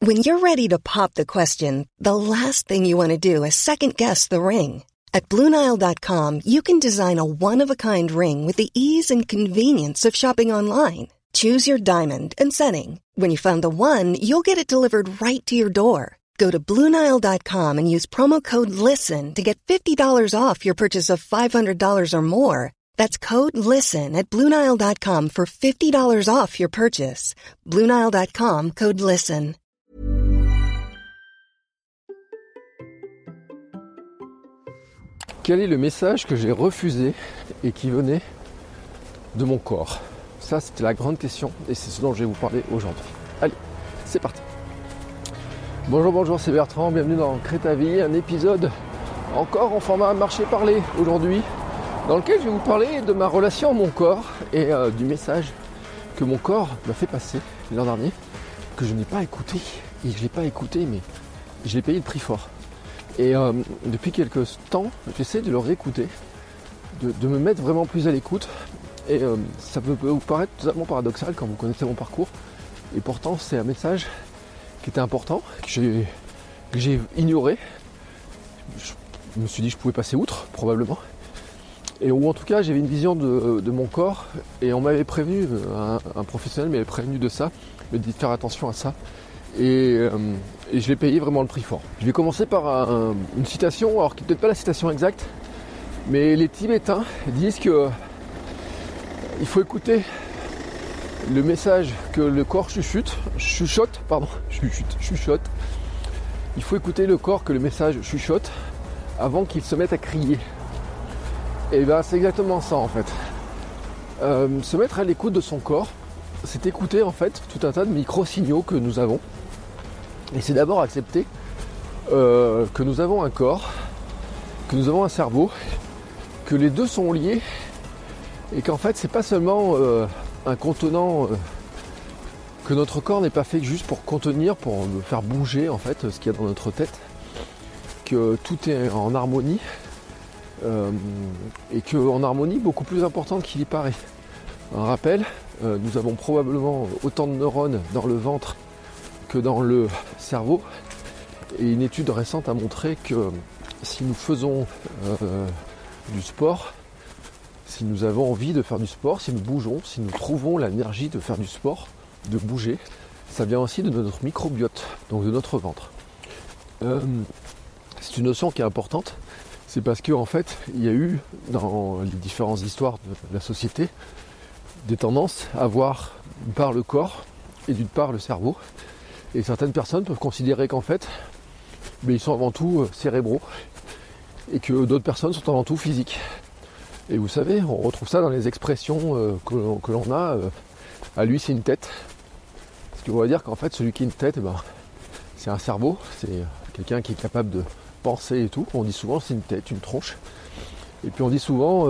When you're ready to pop the question, the last thing you want to do is second-guess the ring. At BlueNile.com, you can design a one-of-a-kind ring with the ease and convenience of shopping online. Choose your diamond and setting. When you find the one, you'll get it delivered right to your door. Go to BlueNile.com and use promo code LISTEN to get $50 off your purchase of $500 or more. That's code LISTEN at BlueNile.com for $50 off your purchase. BlueNile.com, code LISTEN. Quel est le message que j'ai refusé et qui venait de mon corps? Ça, c'était la grande question et c'est ce dont je vais vous parler aujourd'hui. Allez, c'est parti. Bonjour, c'est Bertrand, bienvenue dans Crée ta vie, un épisode encore en format marché-parler aujourd'hui, dans lequel je vais vous parler de ma relation à mon corps et du message que mon corps m'a fait passer l'an dernier, que je n'ai pas écouté, et je ne l'ai pas écouté, mais je l'ai payé le prix fort. Et depuis quelques temps, j'essaie de le réécouter, de me mettre vraiment plus à l'écoute. Et ça peut vous paraître totalement paradoxal quand vous connaissez mon parcours. Et pourtant, c'est un message qui était important, que j'ai ignoré. Je me suis dit que je pouvais passer outre, probablement. Et ou en tout cas, j'avais une vision de mon corps. Et on m'avait prévenu, un professionnel m'avait prévenu de ça, me dit de faire attention à ça. Et je l'ai payé vraiment le prix fort. Je vais commencer par une citation, alors qui n'est peut-être pas la citation exacte, mais les Tibétains disent que il faut écouter le message que le corps chuchote. Il faut écouter le corps que le message chuchote avant qu'il se mette à crier. Et bien c'est exactement ça en fait. Se mettre à l'écoute de son corps, c'est écouter en fait tout un tas de micro-signaux que nous avons. Et c'est d'abord accepter que nous avons un corps, que nous avons un cerveau, que les deux sont liés et qu'en fait c'est pas seulement un contenant, que notre corps n'est pas fait juste pour contenir, pour faire bouger en fait ce qu'il y a dans notre tête, que tout est en harmonie et qu'en harmonie beaucoup plus importante qu'il y paraît. Un rappel, nous avons probablement autant de neurones dans le ventre que dans le cerveau, et une étude récente a montré que si nous faisons du sport, si nous avons envie de faire du sport, si nous bougeons, si nous trouvons l'énergie de faire du sport, de bouger, ça vient aussi de notre microbiote, donc de notre ventre. C'est une notion qui est importante, c'est parce qu'en fait, il y a eu dans les différentes histoires de la société des tendances à voir d'une part le corps et d'une part le cerveau. Et certaines personnes peuvent considérer qu'en fait, ils sont avant tout cérébraux et que d'autres personnes sont avant tout physiques. Et vous savez, on retrouve ça dans les expressions que l'on a. À lui, c'est une tête. Ce qui veut dire qu'en fait, celui qui a une tête, c'est un cerveau, c'est quelqu'un qui est capable de penser et tout. On dit souvent c'est une tête, une tronche. Et puis on dit souvent,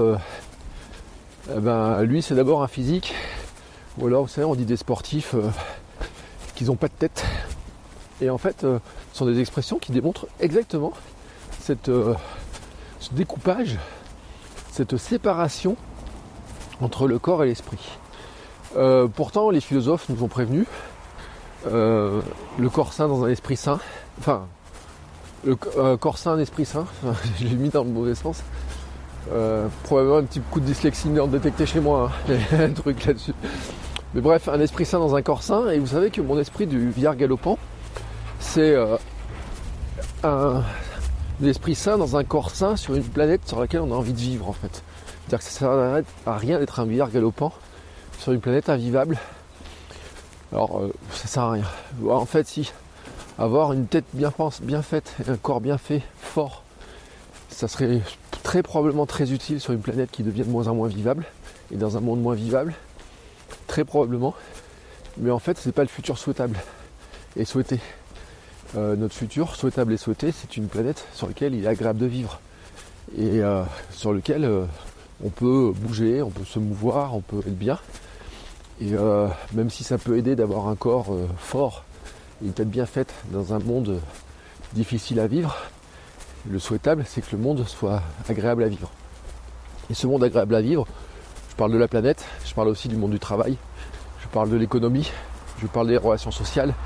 lui, c'est d'abord un physique. Ou alors, vous savez, on dit des sportifs qu'ils n'ont pas de tête. Et en fait, ce sont des expressions qui démontrent exactement ce découpage, cette séparation entre le corps et l'esprit. Pourtant, les philosophes nous ont prévenus, le corps sain dans un esprit sain, le corps sain, un esprit sain, je l'ai mis dans le mauvais sens. Probablement un petit coup de dyslexie détecté chez moi, un truc là-dessus. Mais bref, un esprit sain dans un corps sain, et vous savez que mon esprit du vieillard galopant, c'est un esprit sain dans un corps sain sur une planète sur laquelle on a envie de vivre en fait. C'est-à-dire que ça sert à rien d'être un vieillard galopant sur une planète invivable. Alors, ça sert à rien. En fait, si, avoir une tête bien faite et un corps bien fait, fort, ça serait très probablement très utile sur une planète qui devient de moins en moins vivable, et dans un monde moins vivable. Très probablement, mais en fait c'est pas le futur souhaitable et souhaité. Notre futur souhaitable et souhaité, c'est une planète sur laquelle il est agréable de vivre et sur laquelle on peut bouger, on peut se mouvoir, on peut être bien. Et même si ça peut aider d'avoir un corps fort et une tête bien faite dans un monde difficile à vivre, le souhaitable c'est que le monde soit agréable à vivre. Et ce monde agréable à vivre, je parle de la planète, je parle aussi du monde du travail, je parle de l'économie, je parle des relations sociales,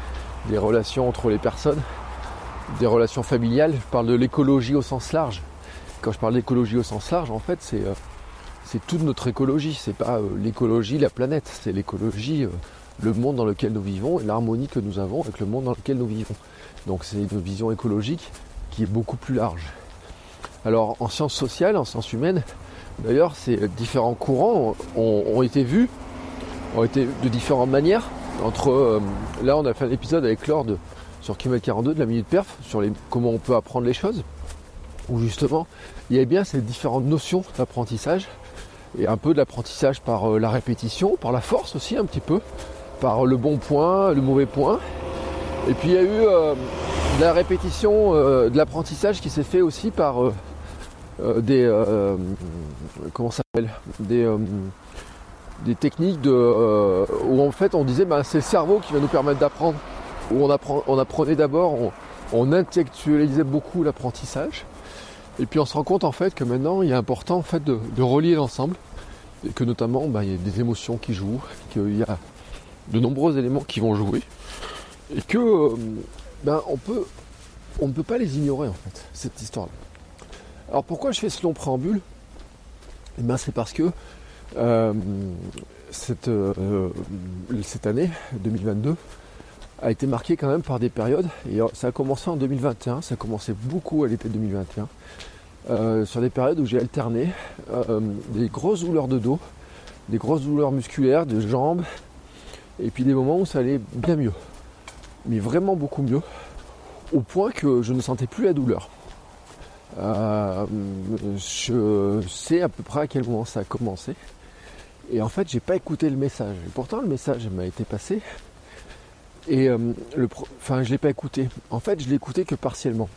des relations entre les personnes, des relations familiales. Je parle de l'écologie au sens large. Quand je parle d'écologie au sens large, en fait, c'est toute notre écologie. C'est pas l'écologie, la planète. C'est l'écologie, le monde dans lequel nous vivons et l'harmonie que nous avons avec le monde dans lequel nous vivons. Donc c'est une vision écologique qui est beaucoup plus large. Alors en sciences sociales, en sciences humaines, d'ailleurs, ces différents courants ont été vus, ont été de différentes manières. Là, on a fait un épisode avec Laure sur Kilomètre 42 de la Minute Perf, sur comment on peut apprendre les choses, où justement, il y a bien ces différentes notions d'apprentissage, et un peu de l'apprentissage par la répétition, par la force aussi un petit peu, par le bon point, le mauvais point. Et puis il y a eu de la répétition, de l'apprentissage qui s'est fait aussi par comment ça s'appelle, des techniques où en fait on disait c'est le cerveau qui va nous permettre d'apprendre, où on apprenait d'abord, on intellectualisait beaucoup l'apprentissage, et puis on se rend compte en fait que maintenant il est important en fait de relier l'ensemble, et que notamment il y a des émotions qui jouent, qu'il y a de nombreux éléments qui vont jouer, et que on ne peut pas les ignorer en fait, cette histoire-là. Alors pourquoi je fais ce long préambule ? C'est parce que cette année 2022 a été marquée quand même par des périodes, et ça a commencé en 2021, ça a commencé beaucoup à l'été 2021, sur des périodes où j'ai alterné des grosses douleurs de dos, des grosses douleurs musculaires, de jambes, et puis des moments où ça allait bien mieux, mais vraiment beaucoup mieux, au point que je ne sentais plus la douleur. Je sais à peu près à quel moment ça a commencé, et en fait j'ai pas écouté le message, et pourtant le message m'a été passé, et je l'ai pas écouté, en fait je l'ai écouté que partiellement.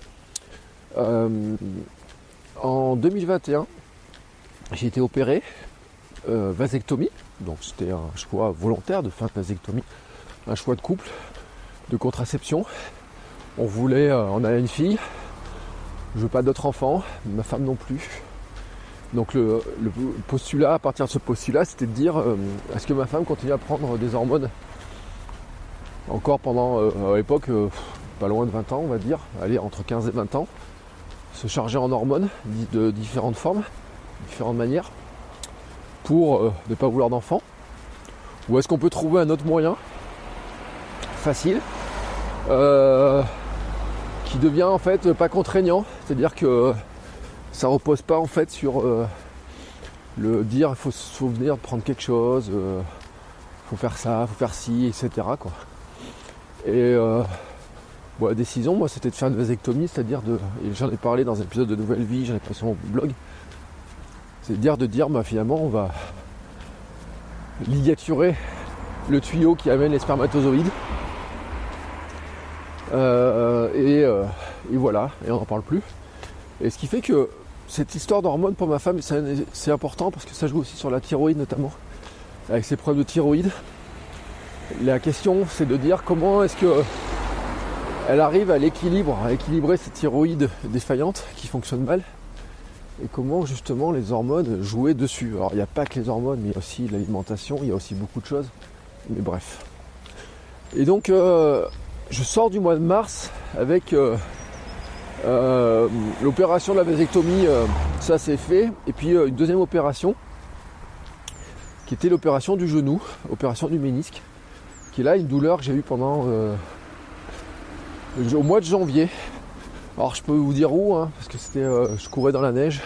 En 2021 j'ai été opéré, vasectomie, donc c'était un choix volontaire de faire une vasectomie, un choix de couple, de contraception. On a une fille, je veux pas d'autres enfants, ma femme non plus. Donc le postulat, à partir de ce postulat, c'était de dire est-ce que ma femme continue à prendre des hormones encore pendant, à l'époque, pas loin de 20 ans on va dire, allez, entre 15 et 20 ans, se charger en hormones de différentes formes, différentes manières, pour ne pas vouloir d'enfants. Ou est-ce qu'on peut trouver un autre moyen facile, qui devient en fait pas contraignant, c'est-à-dire que ça repose pas en fait sur le dire il faut venir prendre quelque chose, faut faire ça, faut faire ci, etc. quoi. Et la décision, moi, c'était de faire une vasectomie, c'est-à-dire et j'en ai parlé dans un épisode de Nouvelle Vie, j'en ai passé sur mon blog, c'est-à-dire de dire finalement on va ligaturer le tuyau qui amène les spermatozoïdes. Et voilà, et on n'en parle plus. Et ce qui fait que cette histoire d'hormones pour ma femme, c'est important parce que ça joue aussi sur la thyroïde notamment, avec ses problèmes de thyroïde. La question, c'est de dire comment est-ce que elle arrive à équilibrer cette thyroïde défaillante qui fonctionne mal, et comment justement les hormones jouaient dessus. Alors il n'y a pas que les hormones, mais il y a aussi l'alimentation, il y a aussi beaucoup de choses, mais bref. Et donc je sors du mois de mars avec l'opération de la vasectomie, ça c'est fait, et puis une deuxième opération qui était l'opération du genou, opération du ménisque, qui est là une douleur que j'ai eue pendant au mois de janvier. Alors je peux vous dire où, parce que c'était, je courais dans la neige,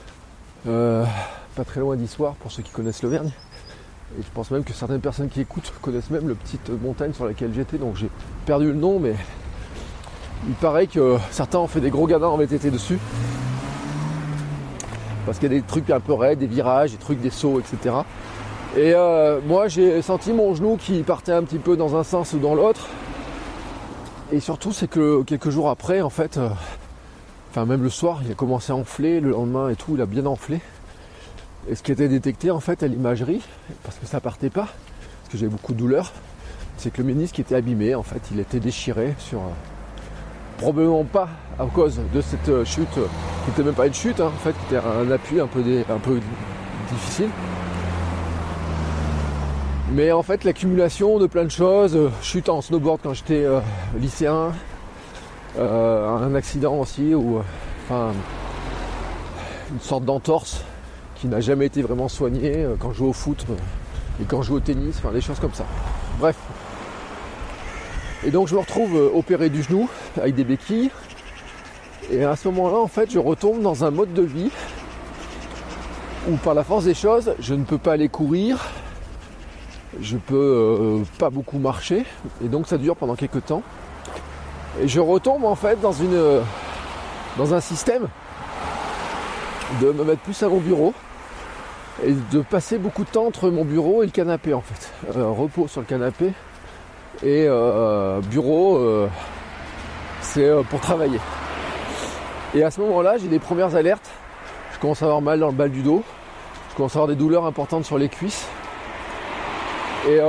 pas très loin d'Issoire pour ceux qui connaissent l'Auvergne. Et je pense même que certaines personnes qui écoutent connaissent même la petite montagne sur laquelle j'étais, donc j'ai perdu le nom, mais il paraît que certains ont fait des gros gadins en VTT dessus. Parce qu'il y a des trucs un peu raides, des virages, des trucs, des sauts, etc. Et moi j'ai senti mon genou qui partait un petit peu dans un sens ou dans l'autre. Et surtout c'est que quelques jours après, en fait, même le soir, il a commencé à enfler, le lendemain et tout, il a bien enflé. Et ce qui était détecté en fait à l'imagerie, parce que ça partait pas, parce que j'avais beaucoup de douleur, c'est que le ménisque était abîmé, en fait, il était déchiré sur... probablement pas à cause de cette chute, qui n'était même pas une chute, en fait, qui était un appui un peu difficile. Mais en fait, l'accumulation de plein de choses, chute en snowboard quand j'étais lycéen, un accident aussi, ou une sorte d'entorse qui n'a jamais été vraiment soignée quand je joue au foot et quand je joue au tennis, des choses comme ça. Bref. Et donc je me retrouve opéré du genou avec des béquilles. Et à ce moment-là, en fait, je retombe dans un mode de vie où par la force des choses, je ne peux pas aller courir, je peux pas beaucoup marcher, et donc ça dure pendant quelques temps. Et je retombe en fait dans un système de me mettre plus à mon bureau et de passer beaucoup de temps entre mon bureau et le canapé en fait. Repos sur le canapé et bureau, c'est pour travailler. Et à ce moment-là, j'ai des premières alertes. Je commence à avoir mal dans le bas du dos. Je commence à avoir des douleurs importantes sur les cuisses. Et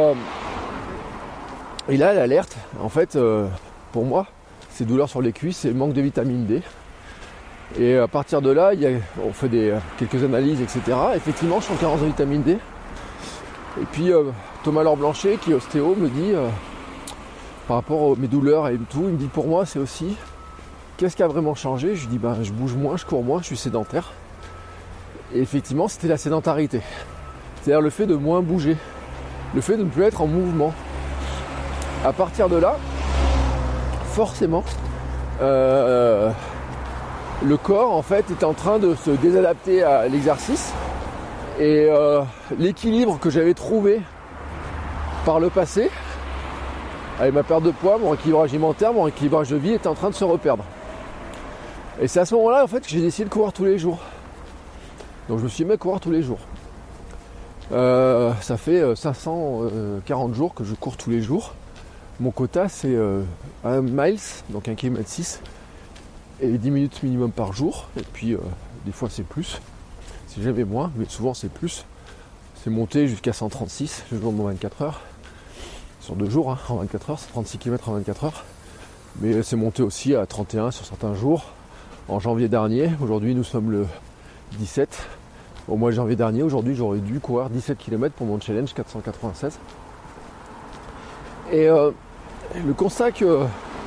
là, l'alerte, en fait, pour moi, ces douleurs sur les cuisses, c'est manque de vitamine D. Et à partir de là, on fait quelques analyses, etc. Effectivement, je suis en carence de vitamine D. Et puis, Thomas Laure Blanchet, qui est ostéo, me dit, par rapport à mes douleurs et tout, il me dit, pour moi, c'est aussi, qu'est-ce qui a vraiment changé ? Je lui dis, je bouge moins, je cours moins, je suis sédentaire. Et effectivement, c'était la sédentarité. C'est-à-dire le fait de moins bouger. Le fait de ne plus être en mouvement. À partir de là, forcément, le corps en fait est en train de se désadapter à l'exercice. Et l'équilibre que j'avais trouvé par le passé, avec ma perte de poids, mon équilibrage alimentaire, mon équilibrage de vie, était en train de se reperdre. Et c'est à ce moment-là en fait que j'ai décidé de courir tous les jours. Donc je me suis mis à courir tous les jours. Ça fait 540 jours que je cours tous les jours. Mon quota c'est 1 miles, donc 1 km 6 et 10 minutes minimum par jour. Et puis des fois c'est plus, c'est jamais moins, mais souvent c'est plus. C'est monté jusqu'à 136 le jour de mon 24 heures. Sur 2 jours, en 24 heures, c'est 36 km en 24 heures. Mais c'est monté aussi à 31 sur certains jours. En janvier dernier, aujourd'hui nous sommes le 17. Au mois de janvier dernier, aujourd'hui j'aurais dû courir 17 km pour mon challenge 496. Et le constat que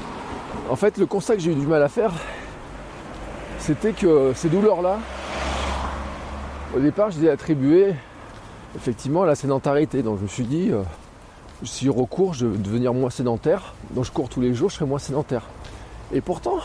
j'ai eu du mal à faire, c'était que ces douleurs-là, au départ je les ai attribuées effectivement à la sédentarité. Donc je me suis dit, si je recours, je vais devenir moins sédentaire. Donc je cours tous les jours, je serai moins sédentaire. Et pourtant,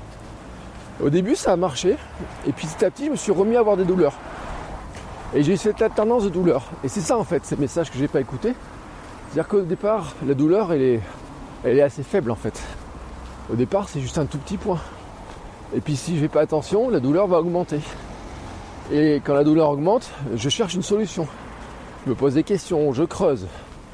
au début ça a marché. Et puis petit à petit, je me suis remis à avoir des douleurs. Et j'ai eu cette alternance de douleur. Et c'est ça en fait, ces messages que j'ai pas écoutés. C'est-à-dire qu'au départ, la douleur, elle est assez faible en fait. Au départ, c'est juste un tout petit point. Et puis si je fais pas attention, la douleur va augmenter. Et quand la douleur augmente, je cherche une solution. Je me pose des questions, je creuse.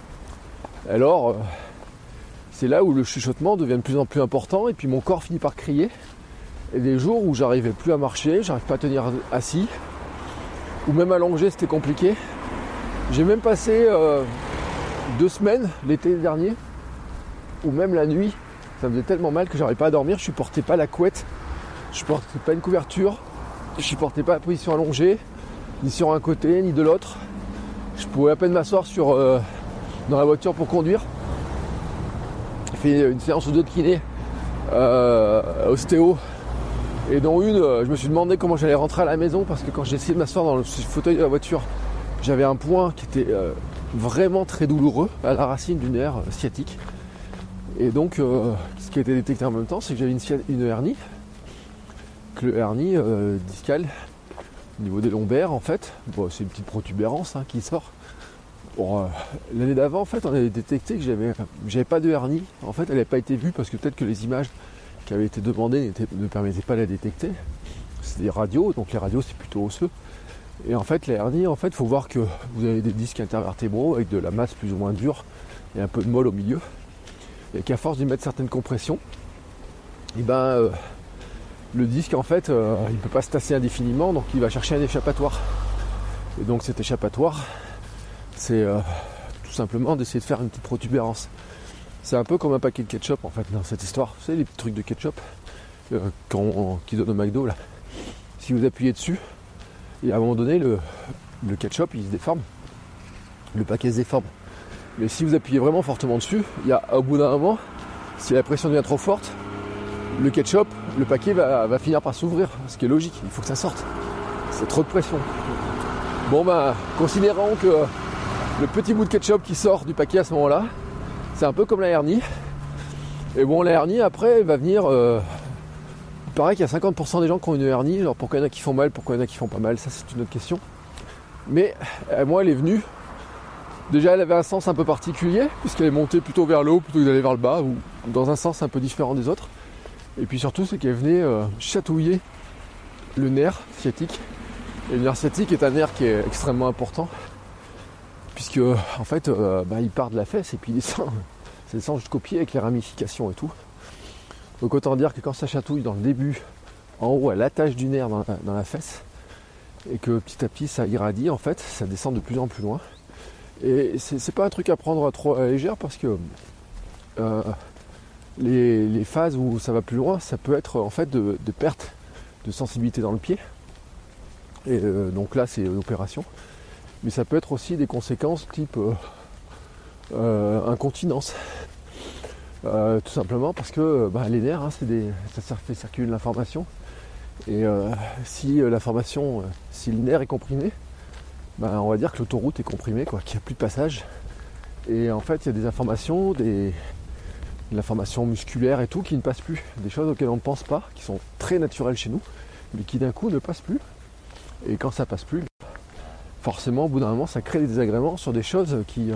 Alors, c'est là où le chuchotement devient de plus en plus important et puis mon corps finit par crier. Et des jours où j'arrivais plus à marcher, j'arrive pas à tenir assis, ou même allongé, c'était compliqué. J'ai même passé 2 semaines l'été dernier, où même la nuit, ça me faisait tellement mal que j'arrivais pas à dormir, je supportais pas la couette, je supportais pas une couverture, je supportais pas la position allongée, ni sur un côté, ni de l'autre. Je pouvais à peine m'asseoir dans la voiture pour conduire. J'ai fait une séance ou 2 de kiné, ostéo, et dont une, je me suis demandé comment j'allais rentrer à la maison parce que quand j'ai essayé de m'asseoir dans le fauteuil de la voiture, j'avais un point qui était vraiment très douloureux à la racine du nerf sciatique. Et donc, ce qui a été détecté en même temps, c'est que j'avais une hernie, que le hernie discale au niveau des lombaires en fait. Bon, c'est une petite protubérance qui sort. Bon, l'année d'avant, en fait, on avait détecté que j'avais pas de hernie. En fait, elle n'avait pas été vue parce que peut-être que les images qui avaient été demandées ne permettaient pas de la détecter. C'est des radios, donc les radios c'est plutôt osseux. Et en fait, la hernie, en fait, il faut voir que vous avez des disques intervertébraux avec de la masse plus ou moins dure et un peu de molle au milieu. Et qu'à force d'y mettre certaines compressions, et le disque, en fait, il ne peut pas se tasser indéfiniment, donc il va chercher un échappatoire. Et donc cet échappatoire, c'est tout simplement d'essayer de faire une petite protubérance. C'est un peu comme un paquet de ketchup en fait dans cette histoire. Vous savez les petits trucs de ketchup qu'ils donnent au McDo là. Si vous appuyez dessus, et à un moment donné le ketchup il se déforme. Le paquet se déforme. Mais si vous appuyez vraiment fortement dessus, au bout d'un moment, si la pression devient trop forte, le ketchup, le paquet va finir par s'ouvrir, ce qui est logique, il faut que ça sorte. C'est trop de pression. Bon considérons que le petit bout de ketchup qui sort du paquet à ce moment-là, c'est un peu comme la hernie. Et bon, la hernie après va venir... il paraît qu'il y a 50% des gens qui ont une hernie, alors pourquoi il y en a qui font mal, pourquoi il y en a qui font pas mal, ça c'est une autre question. Mais moi elle est venue, déjà elle avait un sens un peu particulier, puisqu'elle est montée plutôt vers le haut plutôt que d'aller vers le bas, ou dans un sens un peu différent des autres. Et puis surtout c'est qu'elle venait chatouiller le nerf sciatique. Et le nerf sciatique est un nerf qui est extrêmement important, puisque en fait il part de la fesse et puis il descend jusqu'au pied avec les ramifications et tout. Donc autant dire que quand ça chatouille dans le début, en haut à l'attache du nerf dans la fesse, et que petit à petit ça irradie, en fait, ça descend de plus en plus loin. Et c'est pas un truc à prendre trop à la légère, parce que les phases où ça va plus loin, ça peut être en fait de perte de sensibilité dans le pied. Et donc là c'est une opération. Mais ça peut être aussi des conséquences type incontinence. Tout simplement parce que les nerfs, ça fait circuler de l'information. Et si le nerf est comprimé, on va dire que l'autoroute est comprimée, qu'il n'y a plus de passage. Et en fait, il y a des informations, de l'information musculaire et tout qui ne passent plus. Des choses auxquelles on ne pense pas, qui sont très naturelles chez nous, mais qui d'un coup ne passent plus. Et quand ça passe plus, forcément, au bout d'un moment, ça crée des désagréments sur des choses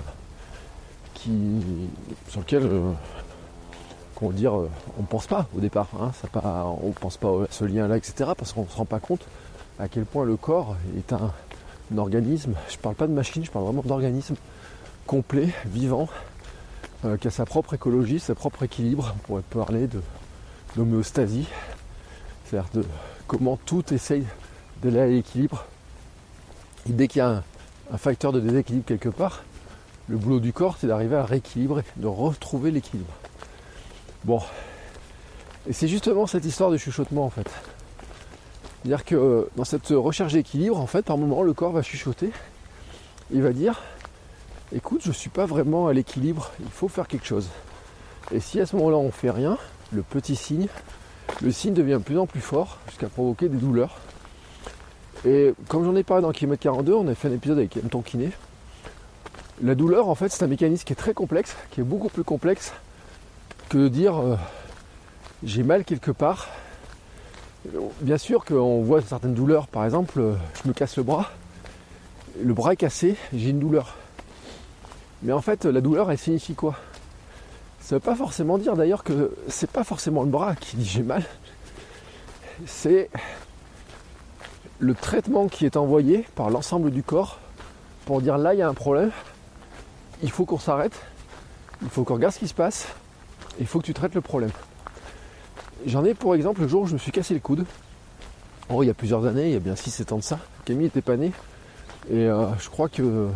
sur lesquelles... on ne pense pas au départ, on ne pense pas à ce lien-là, etc. Parce qu'on ne se rend pas compte à quel point le corps est un organisme, je ne parle pas de machine, je parle vraiment d'organisme complet, vivant, qui a sa propre écologie, sa propre équilibre. On pourrait parler d'homéostasie, c'est-à-dire de comment tout essaye d'aller à l'équilibre. Et dès qu'il y a un facteur de déséquilibre quelque part, le boulot du corps, c'est d'arriver à rééquilibrer, de retrouver l'équilibre. Bon, et c'est justement cette histoire de chuchotement en fait. C'est-à-dire que dans cette recherche d'équilibre, en fait, par moment, le corps va chuchoter. Il va dire, écoute, je ne suis pas vraiment à l'équilibre, il faut faire quelque chose. Et si à ce moment-là on ne fait rien, le signe devient de plus en plus fort jusqu'à provoquer des douleurs. Et comme j'en ai parlé dans Kilomètre 42, on a fait un épisode avec Anton Kiné. La douleur, en fait, c'est un mécanisme qui est très complexe, qui est beaucoup plus complexe que de dire j'ai mal quelque part. Bien sûr qu'on voit certaines douleurs, par exemple, je me casse le bras est cassé, j'ai une douleur. Mais en fait, la douleur, elle signifie quoi? Ça ne veut pas forcément dire d'ailleurs que c'est pas forcément le bras qui dit j'ai mal, c'est le traitement qui est envoyé par l'ensemble du corps pour dire là il y a un problème, il faut qu'on s'arrête, il faut qu'on regarde ce qui se passe, il faut que tu traites le problème. J'en ai pour exemple le jour où je me suis cassé le coude. Oh, il y a plusieurs années, il y a bien 6-7 ans de ça. Camille était pas née. Et je crois que...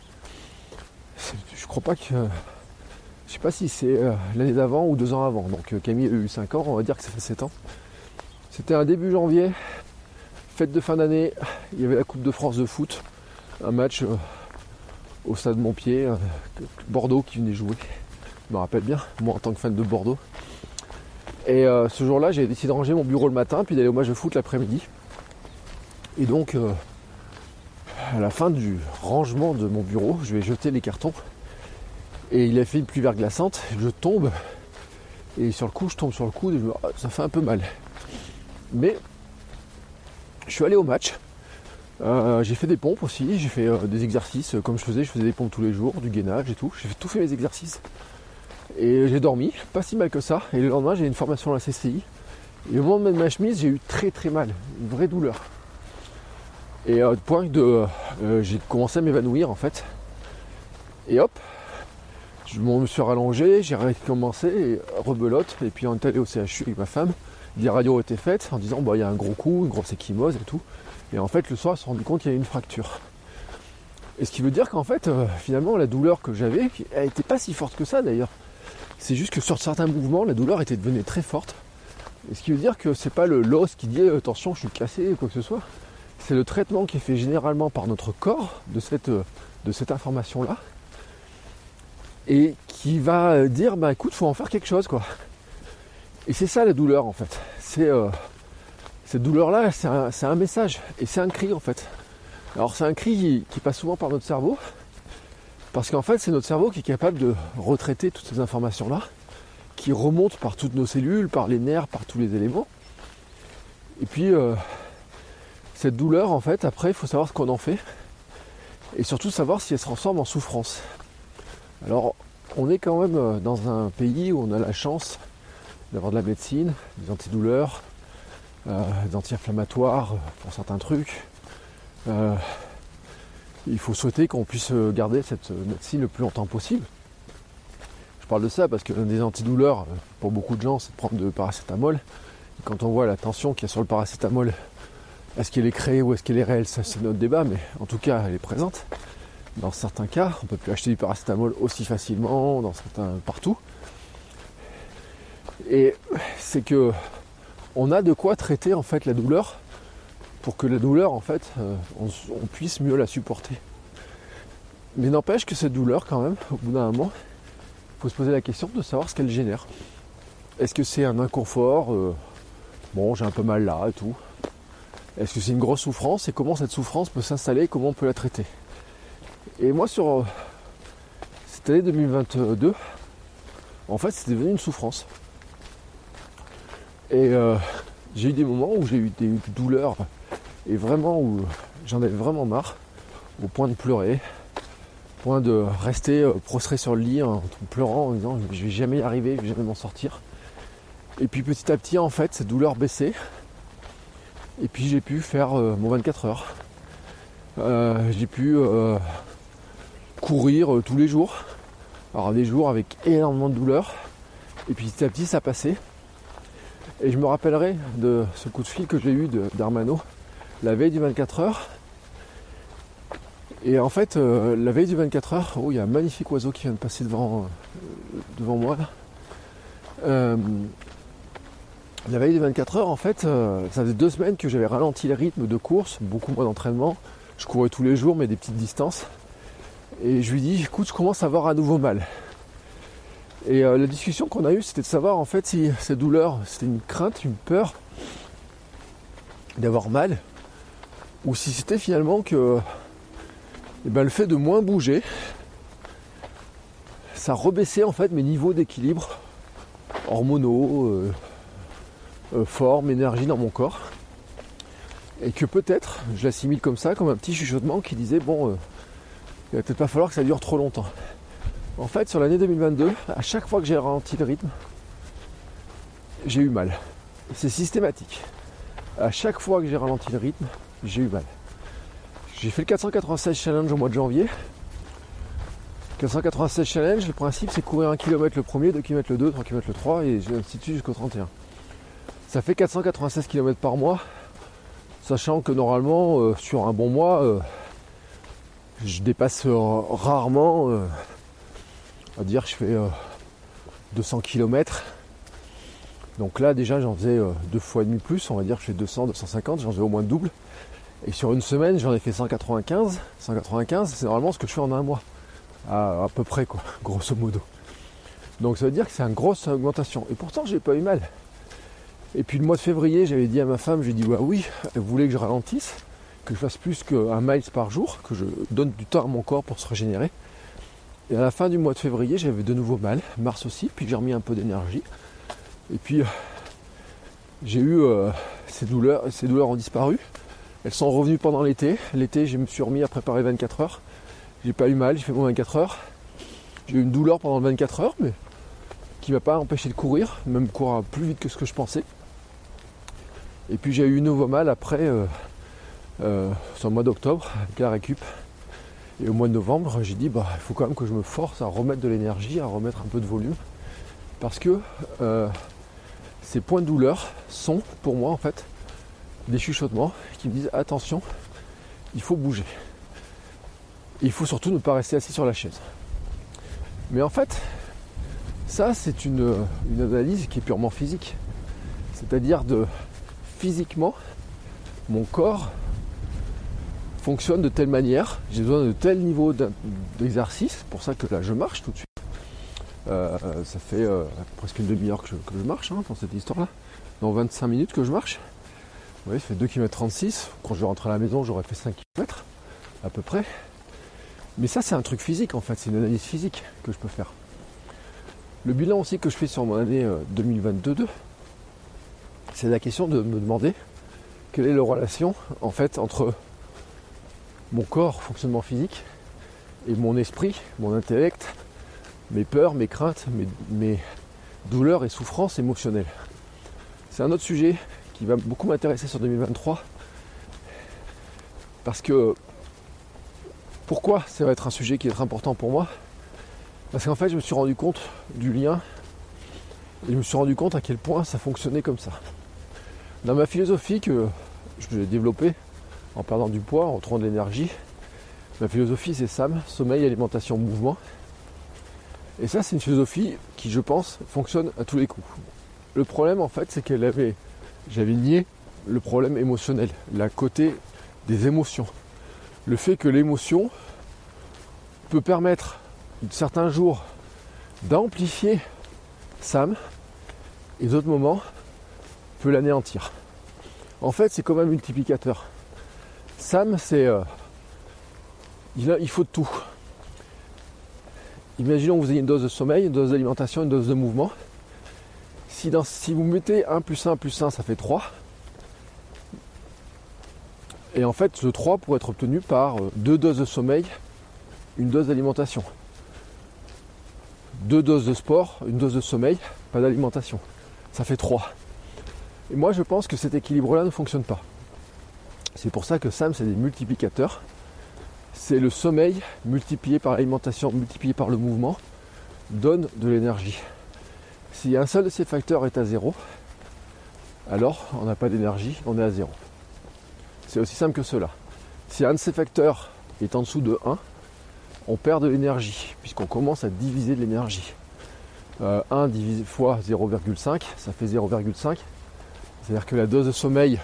Je sais pas si c'est l'année d'avant ou 2 ans avant. Donc Camille a eu 5 ans, on va dire que ça fait 7 ans. C'était un début janvier, fête de fin d'année. Il y avait la Coupe de France de foot. Un match au stade Montpied, Bordeaux qui venait jouer. Je me rappelle bien, moi en tant que fan de Bordeaux. Et ce jour-là, j'ai décidé de ranger mon bureau le matin, puis d'aller au match de foot l'après-midi. Et donc, à la fin du rangement de mon bureau, je vais jeter les cartons. Et il a fait une pluie verglaçante, je tombe. Et sur le coup, je tombe sur le coude et ça fait un peu mal. Mais, je suis allé au match. J'ai fait des pompes aussi, j'ai fait des exercices comme je faisais des pompes tous les jours, du gainage et tout. J'ai tout fait mes exercices. Et j'ai dormi, pas si mal que ça. Et le lendemain, j'ai une formation à la CCI. Et au moment de mettre ma chemise, j'ai eu très très mal, une vraie douleur. Et au point que j'ai commencé à m'évanouir en fait. Et hop, je me suis rallongé, j'ai recommencé, et rebelote. Et puis on est allé au CHU avec ma femme. Des radios ont été faites en disant il y a un gros coup, une grosse ecchymose et tout. Et en fait, le soir, on s'est rendu compte qu'il y avait une fracture. Et ce qui veut dire qu'en fait, finalement, la douleur que j'avais, elle n'était pas si forte que ça d'ailleurs. C'est juste que sur certains mouvements, la douleur devenait très forte. Et ce qui veut dire que c'est pas l'os qui dit attention, je suis cassé ou quoi que ce soit. C'est le traitement qui est fait généralement par notre corps de cette information-là, et qui va dire écoute, faut en faire quelque chose quoi. Et c'est ça la douleur en fait. Cette douleur-là, c'est un message et c'est un cri en fait. Alors c'est un cri qui passe souvent par notre cerveau, parce qu'en fait c'est notre cerveau qui est capable de retraiter toutes ces informations-là, qui remontent par toutes nos cellules, par les nerfs, par tous les éléments. Et puis cette douleur en fait, après il faut savoir ce qu'on en fait, et surtout savoir si elle se transforme en souffrance. Alors on est quand même dans un pays où on a la chance d'avoir de la médecine, des antidouleurs, des anti-inflammatoires pour certains trucs. Il faut souhaiter qu'on puisse garder cette médecine le plus longtemps possible. Je parle de ça parce que l'un des antidouleurs, pour beaucoup de gens, c'est de prendre de paracétamol. Et quand on voit la tension qu'il y a sur le paracétamol, est-ce qu'elle est créée ou est-ce qu'elle est réelle, ça c'est notre débat, mais en tout cas elle est présente. Dans certains cas, on ne peut plus acheter du paracétamol aussi facilement, partout. Et c'est que on a de quoi traiter en fait la douleur pour que la douleur en fait on puisse mieux la supporter. Mais n'empêche que cette douleur quand même, au bout d'un moment, il faut se poser la question de savoir ce qu'elle génère. Est-ce que c'est un inconfort, bon j'ai un peu mal là et tout. Est-ce que c'est une grosse souffrance et comment cette souffrance peut s'installer, comment on peut la traiter. Et moi sur cette année 2022, en fait c'est devenu une souffrance. Et j'ai eu des moments où j'ai eu des douleurs et vraiment où j'en avais vraiment marre, au point de pleurer, au point de rester prostré sur le lit en pleurant en disant je vais jamais y arriver, je vais jamais m'en sortir. Et puis petit à petit en fait cette douleur baissait et puis j'ai pu faire mon 24 heures. J'ai pu courir tous les jours, alors des jours avec énormément de douleur et puis petit à petit ça passait. Et je me rappellerai de ce coup de fil que j'ai eu d'Armano la veille du 24 heures. Et en fait, la veille du 24 heures, il y a un magnifique oiseau qui vient de passer devant moi là. La veille du 24 heures, en fait, ça faisait 2 semaines que j'avais ralenti le rythme de course, beaucoup moins d'entraînement. Je courais tous les jours, mais des petites distances. Et je lui dis, écoute, je commence à avoir à nouveau mal. Et la discussion qu'on a eue, c'était de savoir en fait si cette douleur, c'était une crainte, une peur d'avoir mal, ou si c'était finalement que le fait de moins bouger, ça rebaissait en fait mes niveaux d'équilibre hormonaux, forme, énergie dans mon corps. Et que peut-être, je l'assimile comme ça, comme un petit chuchotement qui disait bon, il va peut-être pas falloir que ça dure trop longtemps. En fait, sur l'année 2022, à chaque fois que j'ai ralenti le rythme, j'ai eu mal. C'est systématique. À chaque fois que j'ai ralenti le rythme, j'ai eu mal. J'ai fait le 496 challenge au mois de janvier. 496 challenge, le principe c'est courir 1 km le premier, 2 km le 2, 3 km le 3 et ainsi de suite jusqu'au 31. Ça fait 496 km par mois, sachant que normalement, sur un bon mois, je dépasse rarement... On va dire je fais 200 km. Donc là déjà j'en faisais 2 fois et demi plus, on va dire que je fais 200, 250, j'en faisais au moins le double. Et sur une semaine j'en ai fait 195. 195 c'est normalement ce que je fais en un mois. À peu près quoi, grosso modo. Donc ça veut dire que c'est une grosse augmentation. Et pourtant j'ai pas eu mal. Et puis le mois de février j'avais dit à ma femme, j'ai dit oui, elle voulait que je ralentisse, que je fasse plus qu'un mile par jour, que je donne du temps à mon corps pour se régénérer. Et à la fin du mois de février, j'avais de nouveau mal, mars aussi, puis j'ai remis un peu d'énergie. Et puis j'ai eu ces douleurs ont disparu. Elles sont revenues pendant l'été. L'été, je me suis remis à préparer 24 heures. J'ai pas eu mal, j'ai fait mon 24 heures. J'ai eu une douleur pendant 24 heures, mais qui m'a pas empêché de courir, même courir plus vite que ce que je pensais. Et puis j'ai eu de nouveau mal après, sur le mois d'octobre, avec la récup. Et au mois de novembre, j'ai dit, il faut quand même que je me force à remettre de l'énergie, à remettre un peu de volume. Parce que ces points de douleur sont, pour moi, en fait, des chuchotements qui me disent, attention, il faut bouger. Et il faut surtout ne pas rester assis sur la chaise. Mais en fait, ça, c'est une analyse qui est purement physique. C'est-à-dire physiquement, mon corps fonctionne de telle manière, j'ai besoin de tel niveau d'exercice, c'est pour ça que là je marche tout de suite. Ça fait presque une demi-heure que je marche dans cette histoire-là. Dans 25 minutes que je marche. Vous voyez, ça fait 2 km 36. Quand je vais rentrer à la maison, j'aurais fait 5 km à peu près. Mais ça, c'est un truc physique en fait. C'est une analyse physique que je peux faire. Le bilan aussi que je fais sur mon année 2022, c'est la question de me demander quelle est la relation en fait entre mon corps, fonctionnement physique, et mon esprit, mon intellect, mes peurs, mes craintes, mes douleurs et souffrances émotionnelles. C'est un autre sujet qui va beaucoup m'intéresser sur 2023 parce que pourquoi ça va être un sujet qui est très important pour moi? Parce qu'en fait je me suis rendu compte du lien et je me suis rendu compte à quel point ça fonctionnait comme ça. Dans ma philosophie que je l'ai développée en perdant du poids, en retrouvant de l'énergie, ma philosophie c'est SAM, sommeil, alimentation, mouvement. Et ça c'est une philosophie qui je pense fonctionne à tous les coups. Le problème en fait c'est j'avais nié le problème émotionnel, la côté des émotions. Le fait que l'émotion peut permettre certains jours d'amplifier SAM et d'autres moments peut l'anéantir. En fait c'est comme un multiplicateur. SAM c'est il faut tout. Imaginons que vous ayez une dose de sommeil, une dose d'alimentation, une dose de mouvement. Si vous mettez 1 plus 1 plus 1, ça fait 3. Et en fait, ce 3 pourrait être obtenu par 2 doses de sommeil, une dose d'alimentation. 2 doses de sport, une dose de sommeil, pas d'alimentation. Ça fait 3. Et moi, je pense que cet équilibre-là ne fonctionne pas. C'est pour ça que SAM, c'est des multiplicateurs. C'est le sommeil multiplié par l'alimentation, multiplié par le mouvement, donne de l'énergie. Si un seul de ces facteurs est à 0, alors on n'a pas d'énergie, on est à 0. C'est aussi simple que cela. Si un de ces facteurs est en dessous de 1, on perd de l'énergie, puisqu'on commence à diviser de l'énergie. 1 divisé fois 0,5, ça fait 0,5. C'est-à-dire que la dose de sommeil,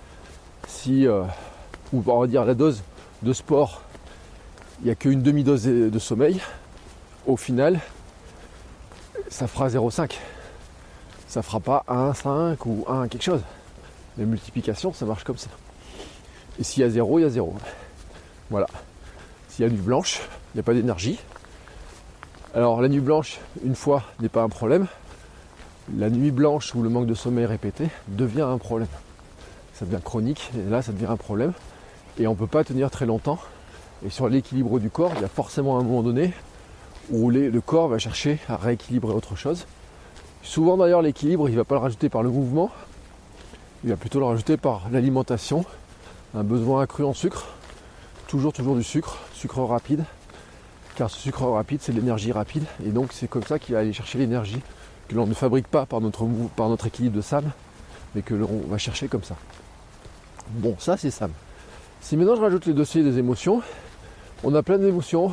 ou on va dire la dose de sport, il n'y a qu'une demi-dose de sommeil, au final, ça fera 0,5. Ça fera pas 1,5 ou 1 quelque chose. Les multiplications, ça marche comme ça. Et s'il y a 0, il y a 0. Voilà. S'il y a nuit blanche, il n'y a pas d'énergie. Alors la nuit blanche, une fois, n'est pas un problème. La nuit blanche ou le manque de sommeil répété devient un problème. Ça devient chronique, et là ça devient un problème. Et on ne peut pas tenir très longtemps. Et sur l'équilibre du corps, il y a forcément un moment donné où le corps va chercher à rééquilibrer autre chose. Souvent d'ailleurs l'équilibre, il ne va pas le rajouter par le mouvement, il va plutôt le rajouter par l'alimentation, un besoin accru en sucre, toujours du sucre rapide, car ce sucre rapide c'est de l'énergie rapide, et donc c'est comme ça qu'il va aller chercher l'énergie que l'on ne fabrique pas par notre équilibre de SAM, mais que l'on va chercher comme ça. Bon, ça c'est SAM. Si maintenant je rajoute les dossiers des émotions, on a plein d'émotions.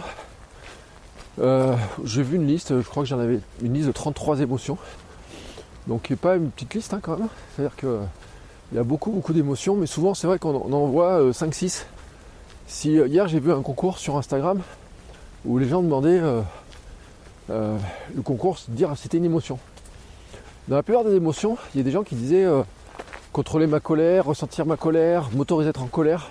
J'ai vu une liste, je crois que j'en avais une liste de 33 émotions. Donc pas une petite liste quand même. C'est-à-dire qu'il y a beaucoup d'émotions, mais souvent c'est vrai qu'on en voit 5-6. Hier j'ai vu un concours sur Instagram où les gens demandaient le concours, dire c'était une émotion. Dans la plupart des émotions, il y a des gens qui disaient contrôler ma colère, ressentir ma colère, m'autoriser à être en colère.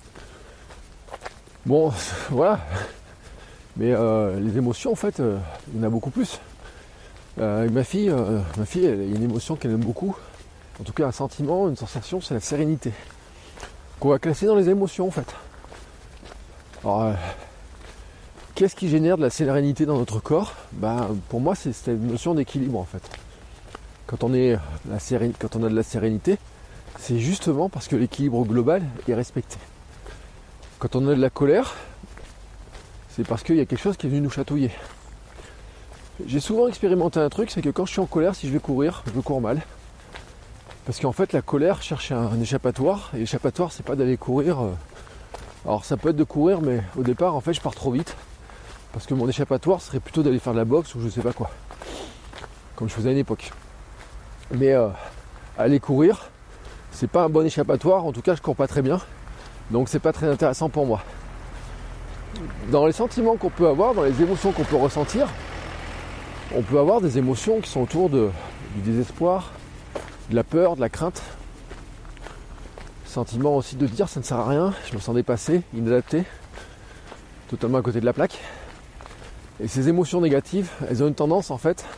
Bon, voilà. Mais les émotions, en fait, il y en a beaucoup plus. Ma fille, il y a une émotion qu'elle aime beaucoup. En tout cas, un sentiment, une sensation, c'est la sérénité. Qu'on va classer dans les émotions, en fait. Alors, qu'est-ce qui génère de la sérénité dans notre corps? Pour moi, c'est cette notion d'équilibre, en fait. Quand on a de la sérénité, c'est justement parce que l'équilibre global est respecté. Quand on a de la colère, c'est parce qu'il y a quelque chose qui est venu nous chatouiller. J'ai souvent expérimenté un truc, c'est que quand je suis en colère, si je vais courir, je cours mal. Parce qu'en fait, la colère cherche un échappatoire, et l'échappatoire, c'est pas d'aller courir. Alors ça peut être de courir, mais au départ, en fait, je pars trop vite. Parce que mon échappatoire serait plutôt d'aller faire de la boxe ou je sais pas quoi. Comme je faisais à une époque. Mais aller courir, c'est pas un bon échappatoire, en tout cas, je cours pas très bien. Donc c'est pas très intéressant pour moi. Dans les sentiments qu'on peut avoir, dans les émotions qu'on peut ressentir, on peut avoir des émotions qui sont autour du désespoir, de la peur, de la crainte. Sentiment aussi de dire ça ne sert à rien, je me sens dépassé, inadapté, totalement à côté de la plaque. Et ces émotions négatives, elles ont une tendance en fait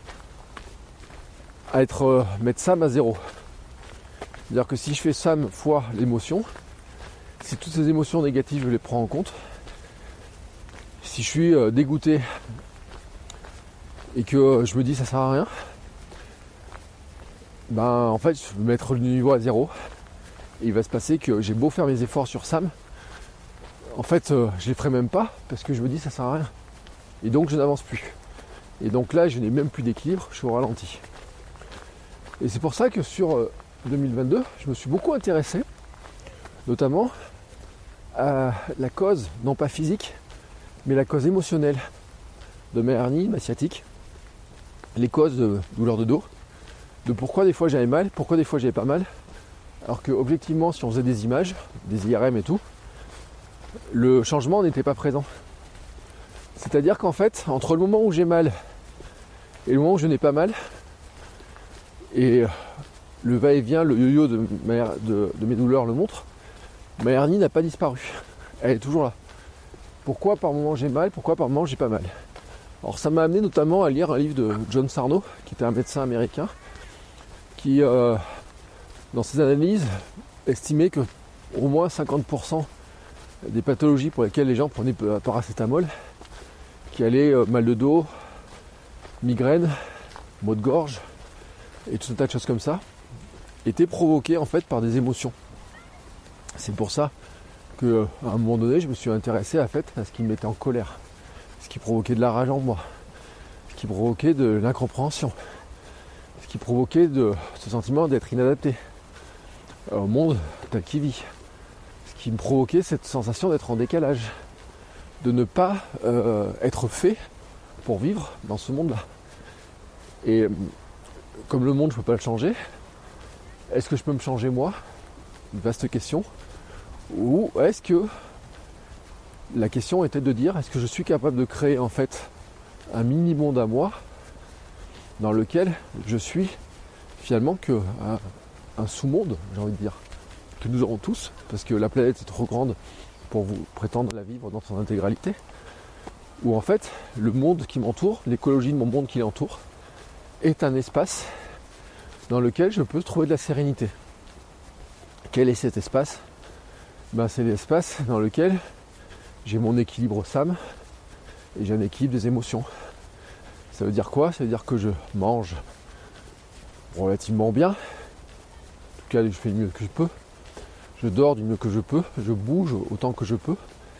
à mettre SAM à 0. C'est-à-dire que si je fais SAM fois l'émotion, si toutes ces émotions négatives je les prends en compte, si je suis dégoûté et que je me dis ça sert à rien, en fait je vais mettre le niveau à 0 et il va se passer que j'ai beau faire mes efforts sur SAM, en fait je les ferai même pas parce que je me dis ça sert à rien et donc je n'avance plus et donc là je n'ai même plus d'équilibre, je suis au ralenti. Et c'est pour ça que sur 2022 je me suis beaucoup intéressé notamment à la cause non pas physique mais la cause émotionnelle de ma hernie, ma sciatique, les causes de douleurs de dos, de pourquoi des fois j'avais mal, pourquoi des fois j'avais pas mal, alors que objectivement si on faisait des images, des IRM et tout, le changement n'était pas présent. C'est-à-dire qu'en fait, entre le moment où j'ai mal et le moment où je n'ai pas mal, et le va-et-vient, le yo-yo de mes douleurs le montre, ma hernie n'a pas disparu, elle est toujours là. Pourquoi par moment j'ai mal, pourquoi par moment j'ai pas mal. Alors ça m'a amené notamment à lire un livre de John Sarno, qui était un médecin américain, qui dans ses analyses estimait que au moins 50% des pathologies pour lesquelles les gens prenaient paracétamol, qui allaient mal de dos, migraine, maux de gorge et tout un tas de choses comme ça, étaient provoquées en fait par des émotions. C'est pour ça qu'à un moment donné, je me suis intéressé à ce qui me mettait en colère, ce qui provoquait de la rage en moi, ce qui provoquait de l'incompréhension, ce qui provoquait ce sentiment d'être inadapté au monde tel qu'il vit, ce qui me provoquait cette sensation d'être en décalage, de ne pas être fait pour vivre dans ce monde-là. Et comme le monde, je ne peux pas le changer, est-ce que je peux me changer moi ? Une vaste question. Ou est-ce que la question était de dire, est-ce que je suis capable de créer en fait un mini-monde à moi dans lequel je suis finalement qu'un sous-monde, j'ai envie de dire, que nous aurons tous, parce que la planète est trop grande pour vous prétendre la vivre dans son intégralité, où en fait le monde qui m'entoure, l'écologie de mon monde qui l'entoure, est un espace dans lequel je peux trouver de la sérénité. Quel est cet espace ? C'est l'espace dans lequel j'ai mon équilibre SAM et j'ai un équilibre des émotions. Ça veut dire quoi ? Ça veut dire que je mange relativement bien, en tout cas je fais du mieux que je peux, je dors du mieux que je peux, je bouge autant que je peux,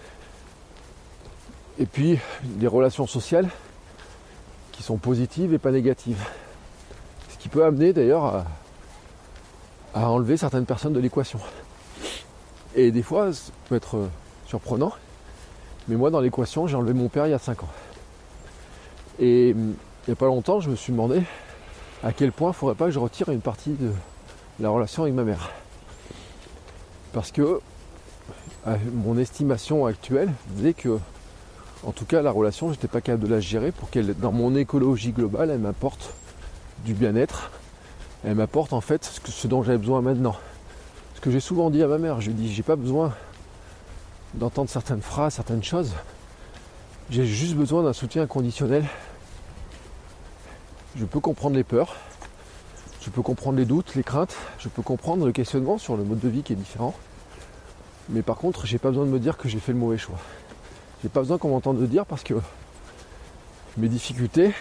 et puis des relations sociales qui sont positives et pas négatives. Ce qui peut amener d'ailleurs à enlever certaines personnes de l'équation. Et des fois, ça peut être surprenant, mais moi dans l'équation, j'ai enlevé mon père il y a 5 ans. Et il n'y a pas longtemps, je me suis demandé à quel point il ne faudrait pas que je retire une partie de la relation avec ma mère. Parce que mon estimation actuelle disait que, en tout cas, la relation, je n'étais pas capable de la gérer pour qu'elle, dans mon écologie globale, elle m'apporte du bien-être. Elle m'apporte en fait ce dont j'avais besoin maintenant. Ce que j'ai souvent dit à ma mère, je lui dis, j'ai pas besoin d'entendre certaines phrases, certaines choses. J'ai juste besoin d'un soutien inconditionnel. Je peux comprendre les peurs, je peux comprendre les doutes, les craintes, je peux comprendre le questionnement sur le mode de vie qui est différent. Mais par contre, j'ai pas besoin de me dire que j'ai fait le mauvais choix. J'ai pas besoin qu'on m'entende le dire parce que mes difficultés,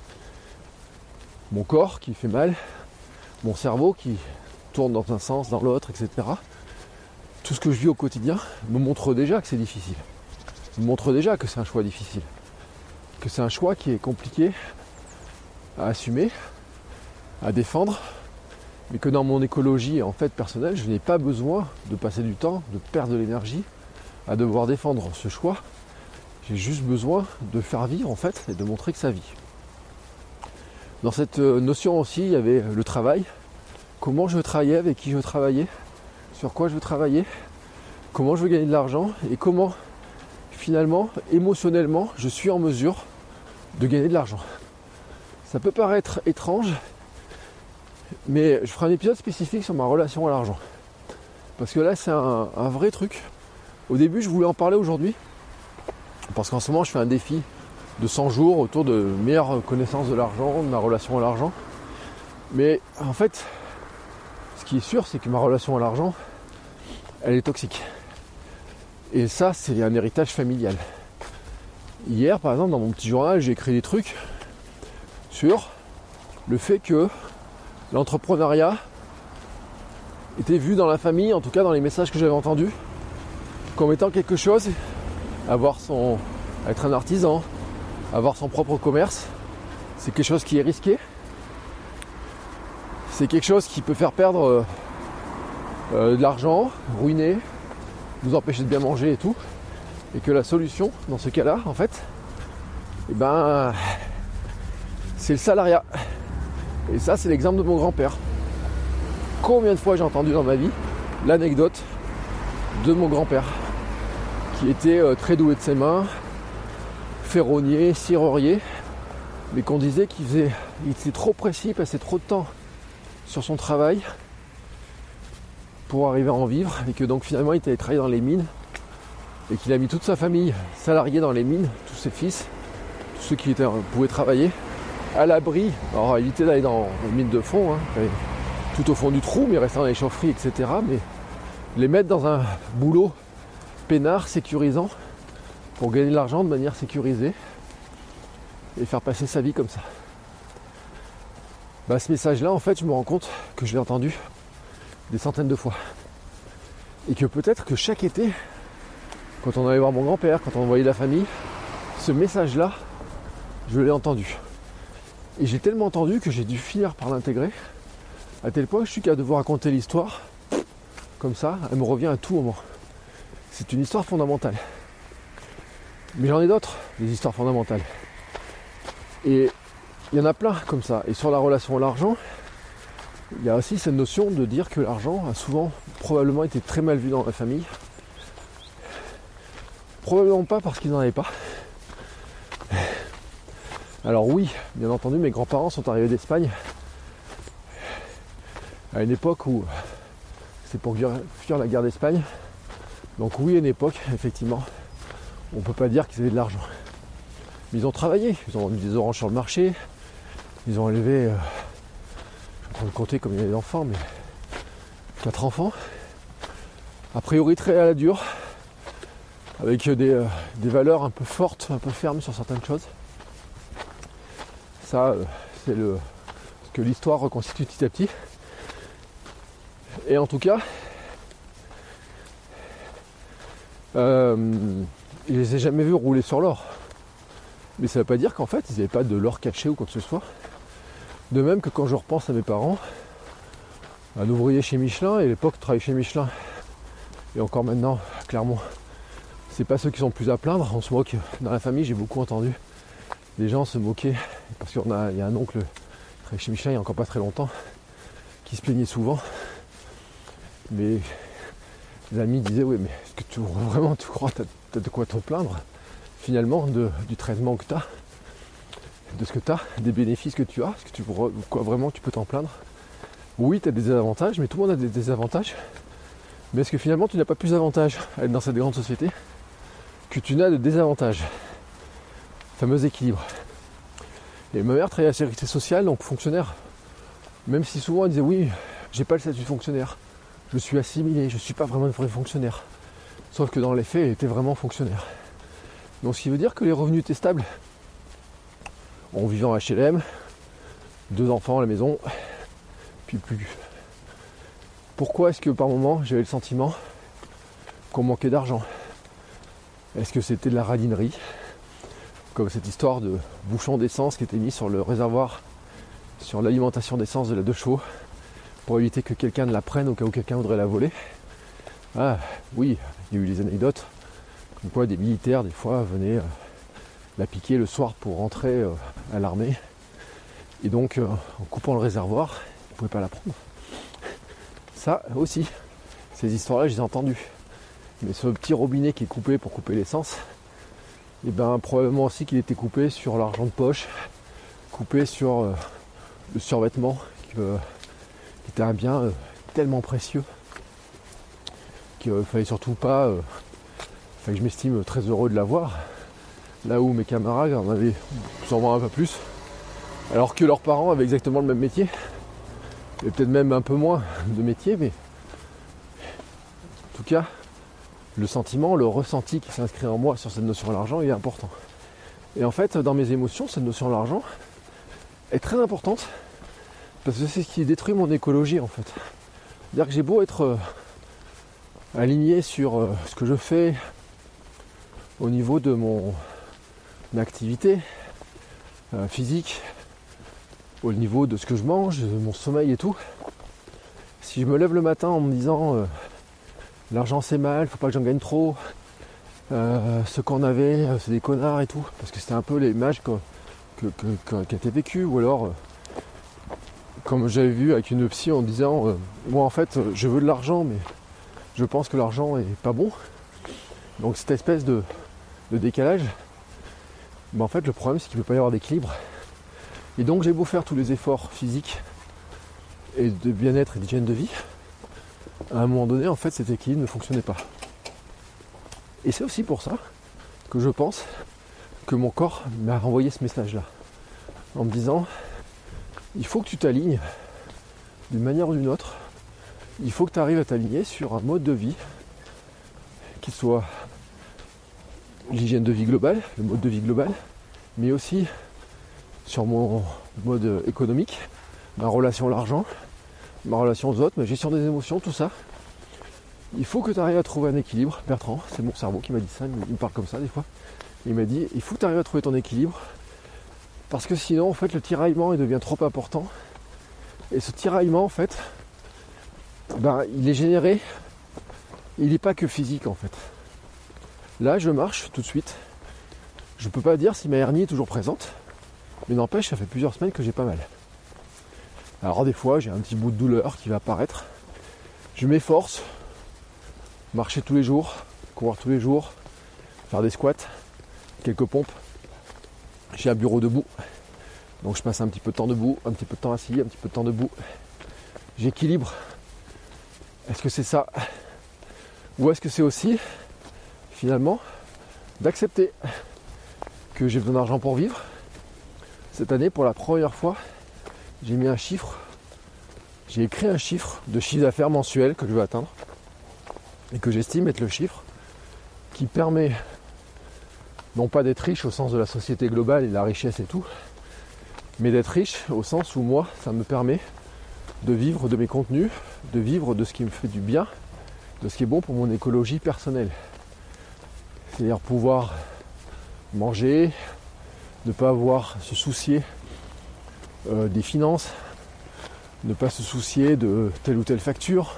mon corps qui fait mal, mon cerveau qui tourne dans un sens, dans l'autre, etc. Tout ce que je vis au quotidien me montre déjà que c'est difficile. Me montre déjà que c'est un choix difficile. Que c'est un choix qui est compliqué à assumer, à défendre, mais que dans mon écologie en fait personnelle, je n'ai pas besoin de passer du temps, de perdre de l'énergie à devoir défendre ce choix. J'ai juste besoin de faire vivre en fait et de montrer que ça vit. Dans cette notion aussi, il y avait le travail. Comment je veux travailler, avec qui je veux travailler, sur quoi je veux travailler, comment je veux gagner de l'argent et comment finalement, émotionnellement, je suis en mesure de gagner de l'argent. Ça peut paraître étrange, mais je ferai un épisode spécifique sur ma relation à l'argent. Parce que là, c'est un vrai truc. Au début, je voulais en parler aujourd'hui, parce qu'en ce moment, je fais un défi de 100 jours autour de meilleure connaissance de l'argent, de ma relation à l'argent. Mais en fait, ce qui est sûr, c'est que ma relation à l'argent, elle est toxique. Et ça, c'est un héritage familial. Hier, par exemple, dans mon petit journal, j'ai écrit des trucs sur le fait que l'entrepreneuriat était vu dans la famille, en tout cas dans les messages que j'avais entendus, comme étant quelque chose, être un artisan, avoir son propre commerce, c'est quelque chose qui est risqué. C'est quelque chose qui peut faire perdre de l'argent, ruiner, vous empêcher de bien manger et tout. Et que la solution, dans ce cas-là, en fait, c'est le salariat. Et ça, c'est l'exemple de mon grand-père. Combien de fois j'ai entendu dans ma vie l'anecdote de mon grand-père, qui était très doué de ses mains, ferronnier, cirerier, mais qu'on disait il était trop précis, il passait trop de temps sur son travail pour arriver à en vivre, et que donc finalement il était travaillé dans les mines, et qu'il a mis toute sa famille salariée dans les mines, tous ses fils, tous ceux qui pouvaient travailler, à l'abri, alors éviter d'aller dans les mines de fond, tout au fond du trou, mais restant dans les chaufferies, etc. Mais les mettre dans un boulot peinard, sécurisant, pour gagner de l'argent de manière sécurisée, et faire passer sa vie comme ça. Ce message-là, en fait, je me rends compte que je l'ai entendu des centaines de fois. Et que peut-être que chaque été, quand on allait voir mon grand-père, quand on voyait la famille, ce message-là, je l'ai entendu. Et j'ai tellement entendu que j'ai dû finir par l'intégrer, à tel point que je suis capable de vous raconter l'histoire, comme ça, elle me revient à tout moment. C'est une histoire fondamentale. Mais j'en ai d'autres, des histoires fondamentales. Et il y en a plein comme ça. Et sur la relation à l'argent, il y a aussi cette notion de dire que l'argent a souvent, probablement été très mal vu dans la famille. Probablement pas parce qu'ils n'en avaient pas. Alors oui, bien entendu, mes grands-parents sont arrivés d'Espagne à une époque où c'est pour fuir la guerre d'Espagne. Donc oui, à une époque, effectivement, on ne peut pas dire qu'ils avaient de l'argent. Mais ils ont travaillé, ils ont vendu des oranges sur le marché, ils ont élevé, je suis en train de compter comme il y a des enfants, mais 4 enfants, a priori très à la dure, avec des valeurs un peu fortes, un peu fermes sur certaines choses. Ça, c'est ce que l'histoire reconstitue petit à petit. Et en tout cas, je les ai jamais vus rouler sur l'or. Mais ça ne veut pas dire qu'en fait, ils n'avaient pas de l'or caché ou quoi que ce soit. De même que quand je repense à mes parents, un ouvrier chez Michelin, et à l'époque travailler chez Michelin, et encore maintenant, clairement, c'est pas ceux qui sont le plus à plaindre. On se moque, dans la famille, j'ai beaucoup entendu les gens se moquer, parce qu'il y a un oncle qui travaille chez Michelin il n'y a encore pas très longtemps, qui se plaignait souvent. Mais les amis disaient, oui, mais est-ce que tu crois que tu as de quoi te plaindre finalement du traitement que tu as, de ce que tu as, des bénéfices que tu as, est-ce que quoi vraiment tu peux t'en plaindre? Oui, tu as des avantages, mais tout le monde a des désavantages. Mais est-ce que finalement tu n'as pas plus d'avantages à être dans cette grande société que tu n'as de désavantages? Fameux équilibre. Et ma mère travaillait à la sécurité sociale, donc fonctionnaire. Même si souvent elle disait, oui, j'ai pas le statut de fonctionnaire, je suis assimilé, je suis pas vraiment un vrai fonctionnaire. Sauf que dans les faits, elle était vraiment fonctionnaire. Donc ce qui veut dire que les revenus étaient stables. On vivait en HLM, 2 enfants à la maison, puis plus. Pourquoi est-ce que par moment j'avais le sentiment qu'on manquait d'argent? Est-ce que c'était de la radinerie? Comme cette histoire de bouchon d'essence qui était mis sur le réservoir, sur l'alimentation d'essence de la 2 chevaux, pour éviter que quelqu'un ne la prenne au cas où quelqu'un voudrait la voler. Ah oui, il y a eu des anecdotes, comme quoi des militaires des fois venaient la piquer le soir pour rentrer à l'armée. Et donc en coupant le réservoir, ils ne pouvaient pas la prendre. Ça aussi, ces histoires-là, je les ai entendues. Mais ce petit robinet qui est coupé pour couper l'essence, et probablement aussi qu'il était coupé sur l'argent de poche coupé sur le survêtement qui était un bien tellement précieux qu'il fallait surtout pas, que je m'estime très heureux de l'avoir, là où mes camarades en avaient sûrement un peu plus, alors que leurs parents avaient exactement le même métier, et peut-être même un peu moins de métier, mais en tout cas, le sentiment, le ressenti qui s'inscrit en moi sur cette notion de l'argent est important. Et en fait, dans mes émotions, cette notion de l'argent est très importante, parce que c'est ce qui détruit mon écologie en fait. C'est-à-dire que j'ai beau être aligné sur ce que je fais au niveau de mon activité physique, au niveau de ce que je mange, de mon sommeil et tout. Si je me lève le matin en me disant l'argent c'est mal, faut pas que j'en gagne trop, ce qu'on avait c'est des connards et tout, parce que c'était un peu l'image qui a été vécue, ou alors comme j'avais vu avec une psy en disant moi en fait je veux de l'argent mais je pense que l'argent est pas bon, donc cette espèce de décalage, en fait le problème c'est qu'il ne peut pas y avoir d'équilibre, et donc j'ai beau faire tous les efforts physiques et de bien-être et d'hygiène de vie, à un moment donné en fait cet équilibre ne fonctionnait pas. Et c'est aussi pour ça que je pense que mon corps m'a renvoyé ce message là en me disant il faut que tu t'alignes d'une manière ou d'une autre, il faut que tu arrives à t'aligner sur un mode de vie qui soit l'hygiène de vie globale, le mode de vie global, mais aussi sur mon mode économique, ma relation à l'argent, ma relation aux autres, ma gestion des émotions, tout ça. Il faut que tu arrives à trouver un équilibre. Bertrand, c'est mon cerveau qui m'a dit ça, il me parle comme ça des fois. Il m'a dit, il faut que tu arrives à trouver ton équilibre, parce que sinon, en fait, le tiraillement, il devient trop important. Et ce tiraillement, en fait, il est généré, il n'est pas que physique, en fait. Là, je marche tout de suite. Je peux pas dire si ma hernie est toujours présente, mais n'empêche, ça fait plusieurs semaines que j'ai pas mal. Alors des fois, j'ai un petit bout de douleur qui va apparaître. Je m'efforce, marcher tous les jours, courir tous les jours, faire des squats, quelques pompes. J'ai un bureau debout, donc je passe un petit peu de temps debout, un petit peu de temps assis, un petit peu de temps debout. J'équilibre. Est-ce que c'est ça? Ou est-ce que c'est aussi, finalement, d'accepter que j'ai besoin d'argent pour vivre? Cette année, pour la première fois, j'ai mis un chiffre, j'ai écrit un chiffre de chiffre d'affaires mensuel que je veux atteindre et que j'estime être le chiffre qui permet non pas d'être riche au sens de la société globale et de la richesse et tout, mais d'être riche au sens où moi, ça me permet de vivre de mes contenus, de vivre de ce qui me fait du bien, de ce qui est bon pour mon écologie personnelle. C'est-à-dire pouvoir manger, ne pas avoir à se soucier des finances, ne pas se soucier de telle ou telle facture,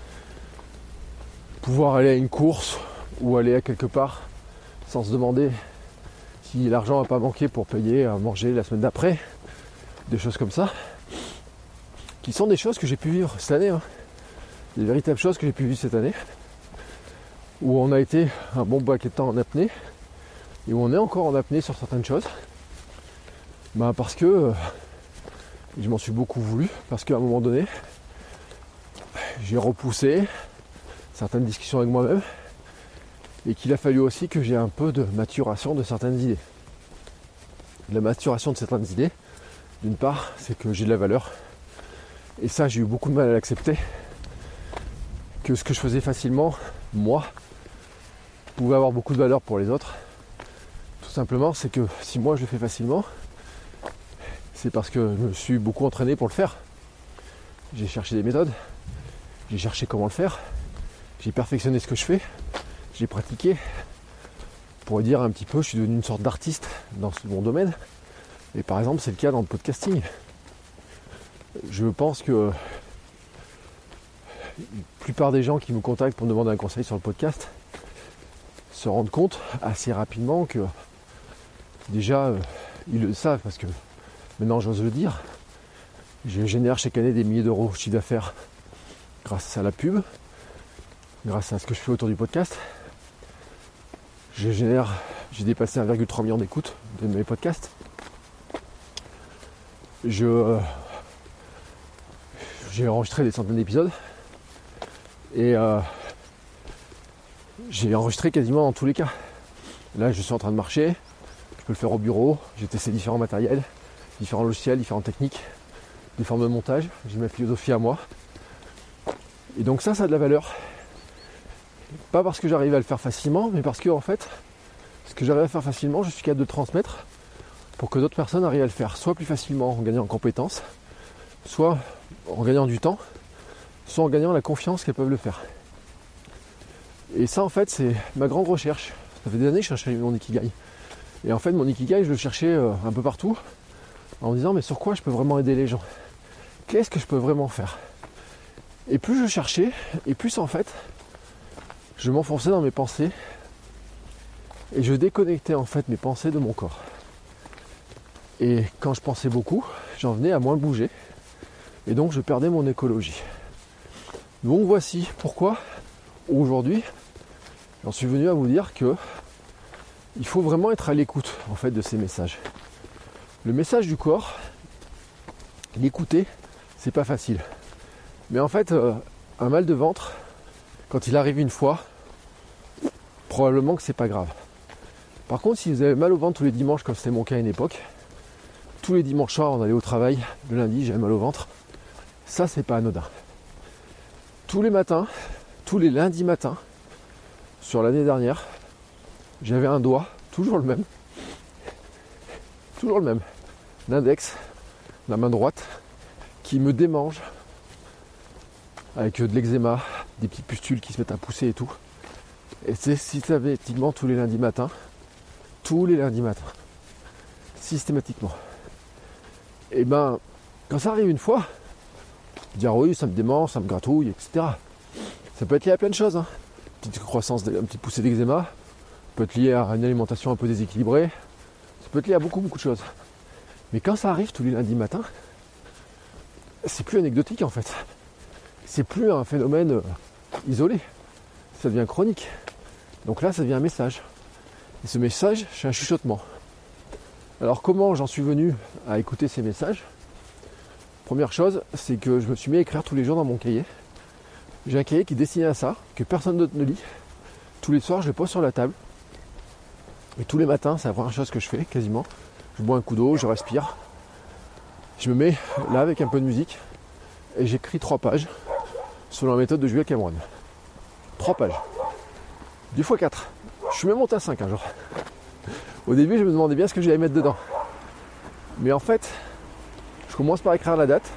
pouvoir aller à une course ou aller à quelque part sans se demander si l'argent n'a pas manqué pour payer à manger la semaine d'après, des choses comme ça, qui sont des choses que j'ai pu vivre cette année, des véritables choses que j'ai pu vivre cette année, où on a été un bon paquet de temps en apnée, et où on est encore en apnée sur certaines choses, parce que je m'en suis beaucoup voulu, parce qu'à un moment donné, j'ai repoussé certaines discussions avec moi-même, et qu'il a fallu aussi que j'ai un peu de maturation de certaines idées. La maturation de certaines idées, d'une part, c'est que j'ai de la valeur, et ça j'ai eu beaucoup de mal à l'accepter, que ce que je faisais facilement, moi, pouvait avoir beaucoup de valeur pour les autres. Tout simplement, c'est que si moi je le fais facilement, c'est parce que je me suis beaucoup entraîné pour le faire. J'ai cherché des méthodes, j'ai cherché comment le faire, j'ai perfectionné ce que je fais, j'ai pratiqué. Pour dire un petit peu, je suis devenu une sorte d'artiste dans mon domaine. Et par exemple, c'est le cas dans le podcasting. Je pense que la plupart des gens qui me contactent pour me demander un conseil sur le podcast se rendent compte assez rapidement que déjà, ils le savent parce que maintenant j'ose le dire, je génère chaque année des milliers d'euros de chiffre d'affaires grâce à la pub, grâce à ce que je fais autour du podcast. J'ai dépassé 1,3 million d'écoutes de mes podcasts. j'ai enregistré des centaines d'épisodes et j'ai enregistré quasiment dans tous les cas. Là, je suis en train de marcher, je peux le faire au bureau, j'ai testé différents matériels, différents logiciels, différentes techniques, des formes de montage, j'ai ma philosophie à moi. Et donc ça a de la valeur. Pas parce que j'arrive à le faire facilement, mais parce que en fait, ce que j'arrive à faire facilement, je suis capable de transmettre pour que d'autres personnes arrivent à le faire, soit plus facilement en gagnant en compétences, soit en gagnant du temps, soit en gagnant la confiance qu'elles peuvent le faire. Et ça en fait c'est ma grande recherche. Ça fait des années que je cherchais mon Ikigai. Et en fait mon Ikigai je le cherchais un peu partout en me disant mais sur quoi je peux vraiment aider les gens ? Qu'est-ce que je peux vraiment faire ? Et plus je cherchais, et plus en fait je m'enfonçais dans mes pensées et je déconnectais en fait mes pensées de mon corps. Et quand je pensais beaucoup, j'en venais à moins bouger et donc je perdais mon écologie. Donc voici pourquoi aujourd'hui j'en suis venu à vous dire que il faut vraiment être à l'écoute en fait de ces messages. Le message du corps, l'écouter, c'est pas facile. Mais en fait, un mal de ventre, quand il arrive une fois, probablement que c'est pas grave. Par contre, si vous avez mal au ventre tous les dimanches, comme c'était mon cas à une époque, tous les dimanches soirs, on allait au travail, le lundi, j'avais mal au ventre, ça c'est pas anodin. Tous les matins, tous les lundis matins, sur l'année dernière, j'avais un doigt, toujours le même, l'index, la main droite, qui me démange, avec de l'eczéma, des petites pustules qui se mettent à pousser et tout. Et c'est systématiquement tous les lundis matins, systématiquement. Et ben, quand ça arrive une fois, dire oui, ça me démange, ça me gratouille, etc. Ça peut être lié à plein de choses. Petite croissance, une petite poussée d'eczéma, ça peut être lié à une alimentation un peu déséquilibrée, ça peut être lié à beaucoup de choses. Mais quand ça arrive tous les lundis matins, c'est plus anecdotique en fait. C'est plus un phénomène isolé. Ça devient chronique. Donc là, ça devient un message. Et ce message, c'est un chuchotement. Alors comment j'en suis venu à écouter ces messages ? Première chose, c'est que je me suis mis à écrire tous les jours dans mon cahier. J'ai un cahier qui est destiné à ça, que personne d'autre ne lit. Tous les soirs, je le pose sur la table. Et tous les matins, c'est la première chose que je fais, quasiment. Je bois un coup d'eau, je respire. Je me mets là avec un peu de musique et j'écris 3 pages selon la méthode de Julia Cameron. 3 pages. 2 x 4. Je suis même monté à 5 un jour. Au début, je me demandais bien ce que j'allais mettre dedans. Mais en fait, je commence par écrire la date.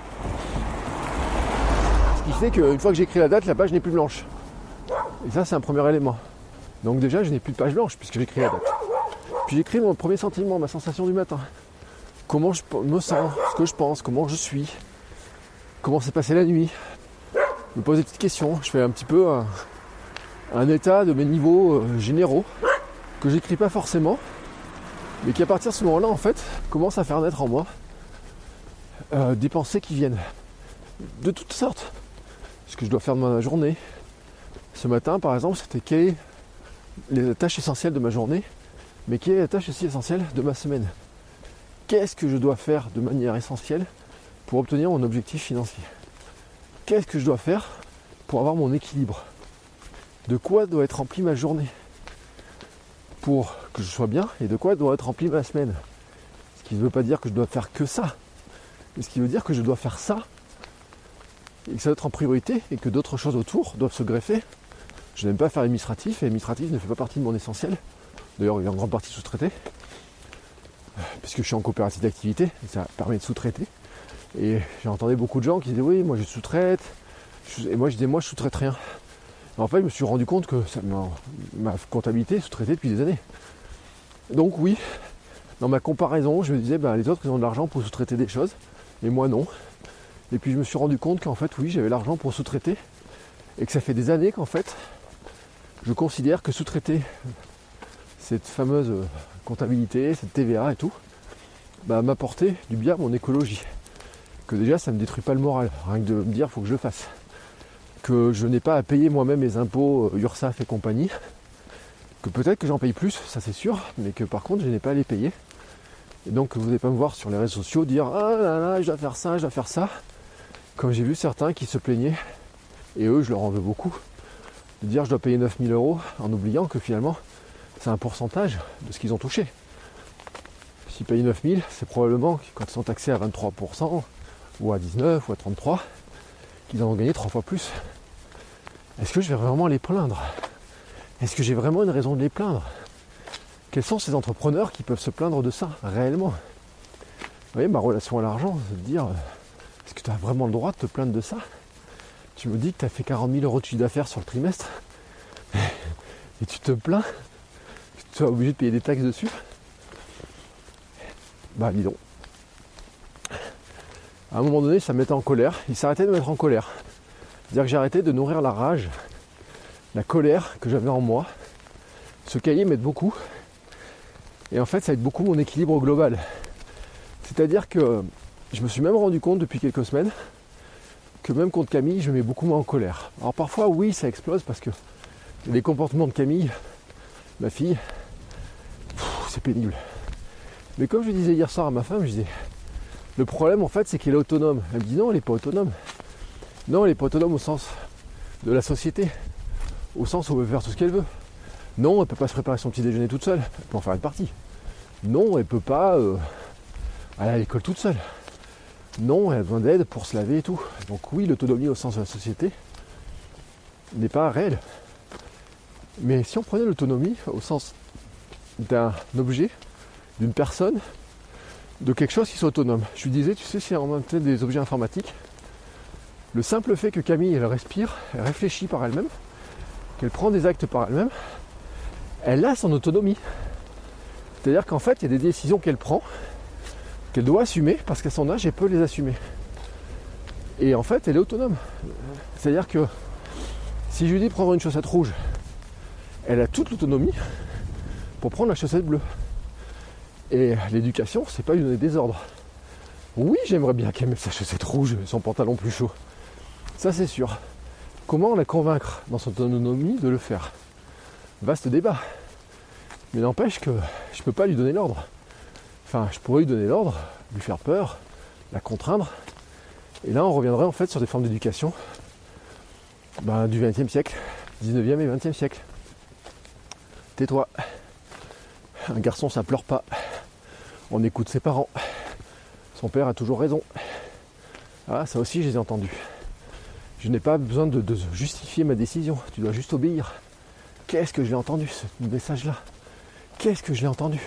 Ce qui fait qu'une fois que j'écris la date, la page n'est plus blanche. Et ça, c'est un premier élément. Donc déjà, je n'ai plus de page blanche puisque j'écris la date. Puis j'écris mon premier sentiment, ma sensation du matin. Comment je me sens, ce que je pense, comment je suis, comment s'est passée la nuit. Je me pose des petites questions. Je fais un petit peu un état de mes niveaux généraux que j'écris pas forcément, mais qui à partir de ce moment-là, en fait, commence à faire naître en moi des pensées qui viennent de toutes sortes. Ce que je dois faire de ma journée. Ce matin, par exemple, c'était quelles sont les tâches essentielles de ma journée, mais quelle est la tâche aussi essentielle de ma semaine. Qu'est-ce que je dois faire de manière essentielle pour obtenir mon objectif financier ? Qu'est-ce que je dois faire pour avoir mon équilibre ? De quoi doit être remplie ma journée pour que je sois bien, et de quoi doit être remplie ma semaine ? Ce qui ne veut pas dire que je dois faire que ça, mais ce qui veut dire que je dois faire ça, et que ça doit être en priorité, et que d'autres choses autour doivent se greffer. Je n'aime pas faire l'administratif, et l'administratif ne fait pas partie de mon essentiel. D'ailleurs, il est en grande partie sous-traité, puisque je suis en coopérative d'activité, et ça permet de sous-traiter. Et j'ai entendu beaucoup de gens qui disaient oui, moi je sous-traite, et moi je disais moi je sous-traite rien. Et en fait, je me suis rendu compte que ma comptabilité est sous-traitée depuis des années. Donc oui, dans ma comparaison, je me disais les autres ils ont de l'argent pour sous-traiter des choses, et moi non. Et puis je me suis rendu compte qu'en fait oui, j'avais l'argent pour sous-traiter, et que ça fait des années qu'en fait, je considère que sous-traiter cette fameuse comptabilité, cette TVA et tout, m'apportait du bien à mon écologie. Que déjà ça ne me détruit pas le moral, rien que de me dire faut que je le fasse. Que je n'ai pas à payer moi-même mes impôts URSSAF et compagnie. Que peut-être que j'en paye plus, ça c'est sûr, mais que par contre je n'ai pas à les payer. Et donc vous n'allez pas me voir sur les réseaux sociaux dire ah là là, je dois faire ça, je dois faire ça. Comme j'ai vu certains qui se plaignaient, et eux je leur en veux beaucoup, de dire je dois payer 9 000 € en oubliant que finalement c'est un pourcentage de ce qu'ils ont touché. S'ils payent 9 000, c'est probablement quand ils sont taxés à 23% ou à 19 ou à 33 qu'ils en ont gagné 3 fois plus. Est-ce que je vais vraiment les plaindre? Est-ce que j'ai vraiment une raison de les plaindre? Quels sont ces entrepreneurs qui peuvent se plaindre de ça, réellement? Vous voyez, ma relation à l'argent, c'est de dire, est-ce que tu as vraiment le droit de te plaindre de ça? Tu me dis que tu as fait 40 000 € de chiffre d'affaires sur le trimestre, et tu te plains que tu sois obligé de payer des taxes dessus? Bah dis donc. À un moment donné, ça me mettait en colère, il s'arrêtait de me mettre en colère. C'est-à-dire que j'ai arrêté de nourrir la rage, la colère que j'avais en moi. Ce cahier m'aide beaucoup. Et en fait, ça aide beaucoup mon équilibre global. C'est-à-dire que je me suis même rendu compte depuis quelques semaines que même contre Camille, je me mets beaucoup moins en colère. Alors parfois, oui, ça explose parce que les comportements de Camille, ma fille, c'est pénible. Mais comme je disais hier soir à ma femme, je disais, le problème en fait, c'est qu'elle est autonome. Elle me dit non, elle n'est pas autonome. Non, elle n'est pas autonome au sens de la société, au sens où elle veut faire tout ce qu'elle veut. Non, elle ne peut pas se préparer son petit déjeuner toute seule, elle peut en faire une partie. Non, elle ne peut pas aller à l'école toute seule. Non, elle a besoin d'aide pour se laver et tout. Donc oui, l'autonomie au sens de la société n'est pas réelle. Mais si on prenait l'autonomie au sens d'un objet, d'une personne, de quelque chose qui soit autonome. Je lui disais, tu sais, si on mettait des objets informatiques, le simple fait que Camille, elle respire, elle réfléchit par elle-même, qu'elle prend des actes par elle-même, elle a son autonomie. C'est-à-dire qu'en fait, il y a des décisions qu'elle prend, qu'elle doit assumer, parce qu'à son âge, elle peut les assumer. Et en fait, elle est autonome. C'est-à-dire que si je lui dis de prendre une chaussette rouge, elle a toute l'autonomie pour prendre la chaussette bleue. Et l'éducation, c'est pas lui donner des ordres. Oui, j'aimerais bien qu'elle mette sa chaussette rouge et son pantalon plus chaud. Ça, c'est sûr. Comment la convaincre dans son autonomie de le faire? Vaste débat. Mais n'empêche que je peux pas lui donner l'ordre. Enfin, je pourrais lui donner l'ordre, lui faire peur, la contraindre. Et là, on reviendrait en fait sur des formes d'éducation du XXe siècle, 19e et 20e siècle. Tais-toi. Un garçon, ça pleure pas. On écoute ses parents. Son père a toujours raison. Ah, ça aussi, je les ai entendus. Je n'ai pas besoin de justifier ma décision. Tu dois juste obéir. Qu'est-ce que je l'ai entendu, ce message-là? Qu'est-ce que je l'ai entendu?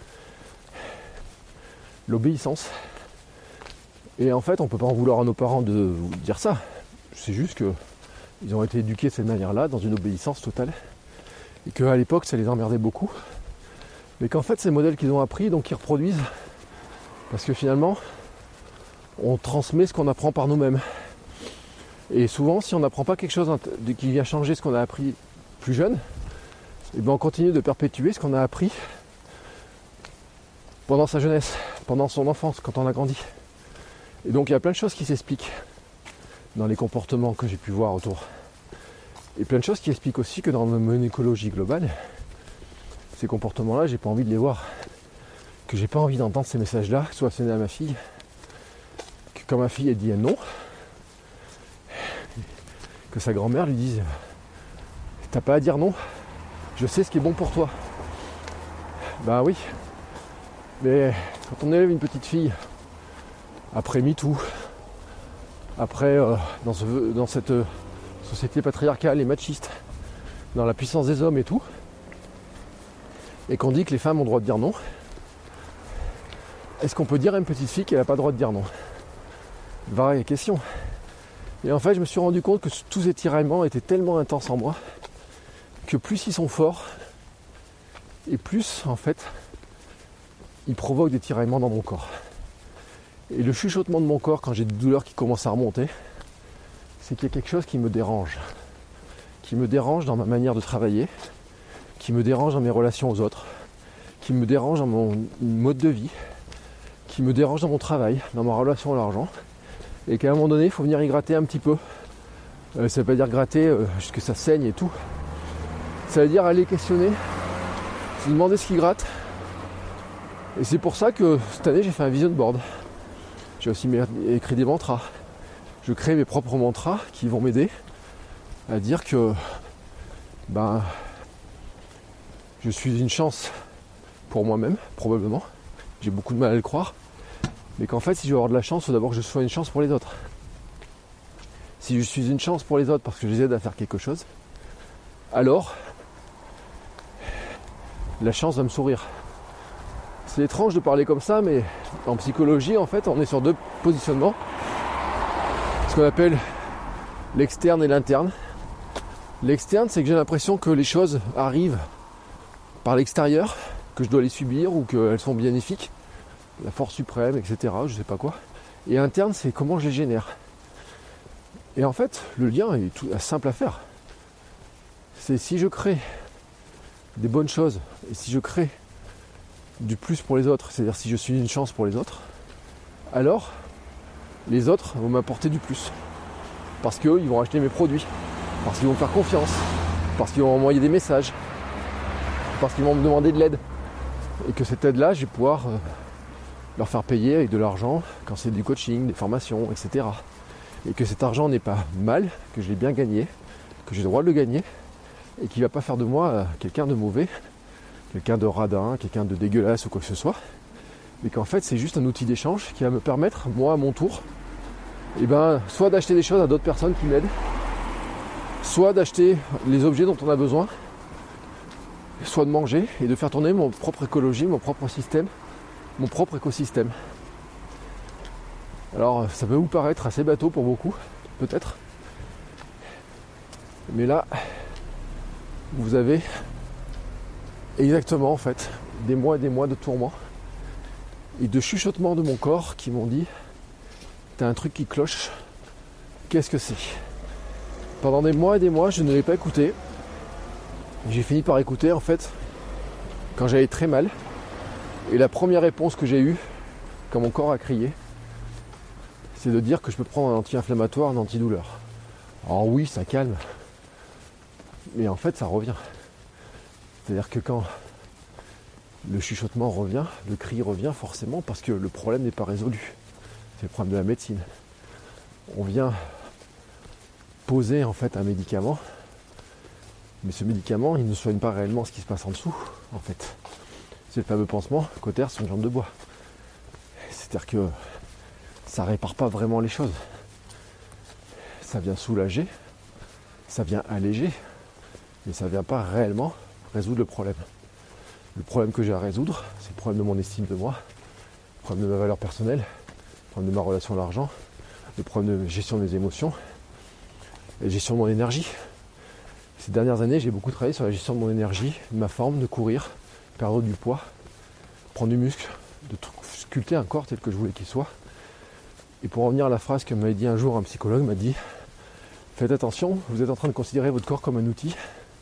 L'obéissance. Et en fait, on ne peut pas en vouloir à nos parents de dire ça. C'est juste qu'ils ont été éduqués de cette manière-là, dans une obéissance totale. Et qu'à l'époque, ça les emmerdait beaucoup. Mais qu'en fait, c'est le modèle qu'ils ont appris, donc ils reproduisent. Parce que finalement, on transmet ce qu'on apprend par nous-mêmes. Et souvent, si on n'apprend pas quelque chose qui vient changer ce qu'on a appris plus jeune, et bien on continue de perpétuer ce qu'on a appris pendant sa jeunesse, pendant son enfance, quand on a grandi. Et donc il y a plein de choses qui s'expliquent dans les comportements que j'ai pu voir autour. Et plein de choses qui expliquent aussi que dans mon écologie globale, ces comportements-là, j'ai pas envie de les voir. Que j'ai pas envie d'entendre ces messages-là, que ce soit asséné à ma fille, que quand ma fille elle dit un non, que sa grand-mère lui dise « T'as pas à dire non, je sais ce qui est bon pour toi. » Bah oui, mais quand on élève une petite fille, après MeToo, après dans cette société patriarcale et machiste, dans la puissance des hommes et tout, et qu'on dit que les femmes ont le droit de dire non, est-ce qu'on peut dire à une petite fille qu'elle n'a pas le droit de dire non? Vraie question. Et en fait, je me suis rendu compte que tous ces tiraillements étaient tellement intenses en moi que plus ils sont forts, et plus, en fait, ils provoquent des tiraillements dans mon corps. Et le chuchotement de mon corps, quand j'ai des douleurs qui commencent à remonter, c'est qu'il y a quelque chose qui me dérange. Qui me dérange dans ma manière de travailler, qui me dérange dans mes relations aux autres, qui me dérange dans mon mode de vie, qui me dérange dans mon travail, dans ma relation à l'argent, et qu'à un moment donné, il faut venir y gratter un petit peu. Ça ne veut pas dire gratter jusqu'à ça saigne et tout. Ça veut dire aller questionner, se demander ce qui gratte, Et c'est pour ça que cette année j'ai fait un vision board. J'ai aussi écrit des mantras. Je crée mes propres mantras qui vont m'aider à dire que je suis une chance pour moi-même, probablement. J'ai beaucoup de mal à le croire. Mais qu'en fait, si je veux avoir de la chance, il faut d'abord que je sois une chance pour les autres. Si je suis une chance pour les autres parce que je les aide à faire quelque chose, alors la chance va me sourire. C'est étrange de parler comme ça, mais en psychologie, en fait, on est sur deux positionnements. Ce qu'on appelle l'externe et l'interne. L'externe, c'est que j'ai l'impression que les choses arrivent par l'extérieur, que je dois les subir ou qu'elles sont bénéfiques, la force suprême, etc., je sais pas quoi. Et interne, c'est comment je les génère. Et en fait, le lien est tout simple à faire. C'est si je crée des bonnes choses et si je crée du plus pour les autres, c'est-à-dire si je suis une chance pour les autres, alors les autres vont m'apporter du plus. Parce qu'eux, ils vont acheter mes produits, parce qu'ils vont me faire confiance, parce qu'ils vont m'envoyer des messages, parce qu'ils vont me demander de l'aide. Et que cette aide-là, je vais pouvoir leur faire payer avec de l'argent quand c'est du coaching, des formations, etc. Et que cet argent n'est pas mal, que je l'ai bien gagné, que j'ai le droit de le gagner, et qu'il ne va pas faire de moi quelqu'un de mauvais, quelqu'un de radin, quelqu'un de dégueulasse ou quoi que ce soit, mais qu'en fait c'est juste un outil d'échange qui va me permettre, moi à mon tour, soit d'acheter des choses à d'autres personnes qui m'aident, soit d'acheter les objets dont on a besoin, soit de manger et de faire tourner mon propre écologie, mon propre système, mon propre écosystème. Alors ça peut vous paraître assez bateau pour beaucoup, peut-être, mais là vous avez exactement en fait des mois et des mois de tourments et de chuchotements de mon corps qui m'ont dit t'as un truc qui cloche, qu'est-ce que c'est? Pendant des mois et des mois je ne l'ai pas écouté. J'ai fini par écouter en fait quand j'allais très mal, et la première réponse que j'ai eue quand mon corps a crié, c'est de dire que je peux prendre un anti-inflammatoire, un antidouleur. Alors oui, ça calme, mais en fait ça revient. C'est-à-dire que quand le chuchotement revient, le cri revient forcément parce que le problème n'est pas résolu. C'est le problème de la médecine. On vient poser en fait un médicament, mais ce médicament il ne soigne pas réellement ce qui se passe en dessous en fait. C'est le fameux pansement Cotter sur une jambe de bois. C'est-à-dire que ça répare pas vraiment les choses. Ça vient soulager, ça vient alléger, mais ça vient pas réellement résoudre le problème. Le problème que j'ai à résoudre, c'est le problème de mon estime de moi, le problème de ma valeur personnelle, le problème de ma relation à l'argent, le problème de gestion de mes émotions, la gestion de mon énergie. Ces dernières années, j'ai beaucoup travaillé sur la gestion de mon énergie, de ma forme, de courir, perdre du poids, prendre du muscle, de sculpter un corps tel que je voulais qu'il soit. Et pour revenir à la phrase que m'avait dit un jour un psychologue, m'a dit « Faites attention, vous êtes en train de considérer votre corps comme un outil.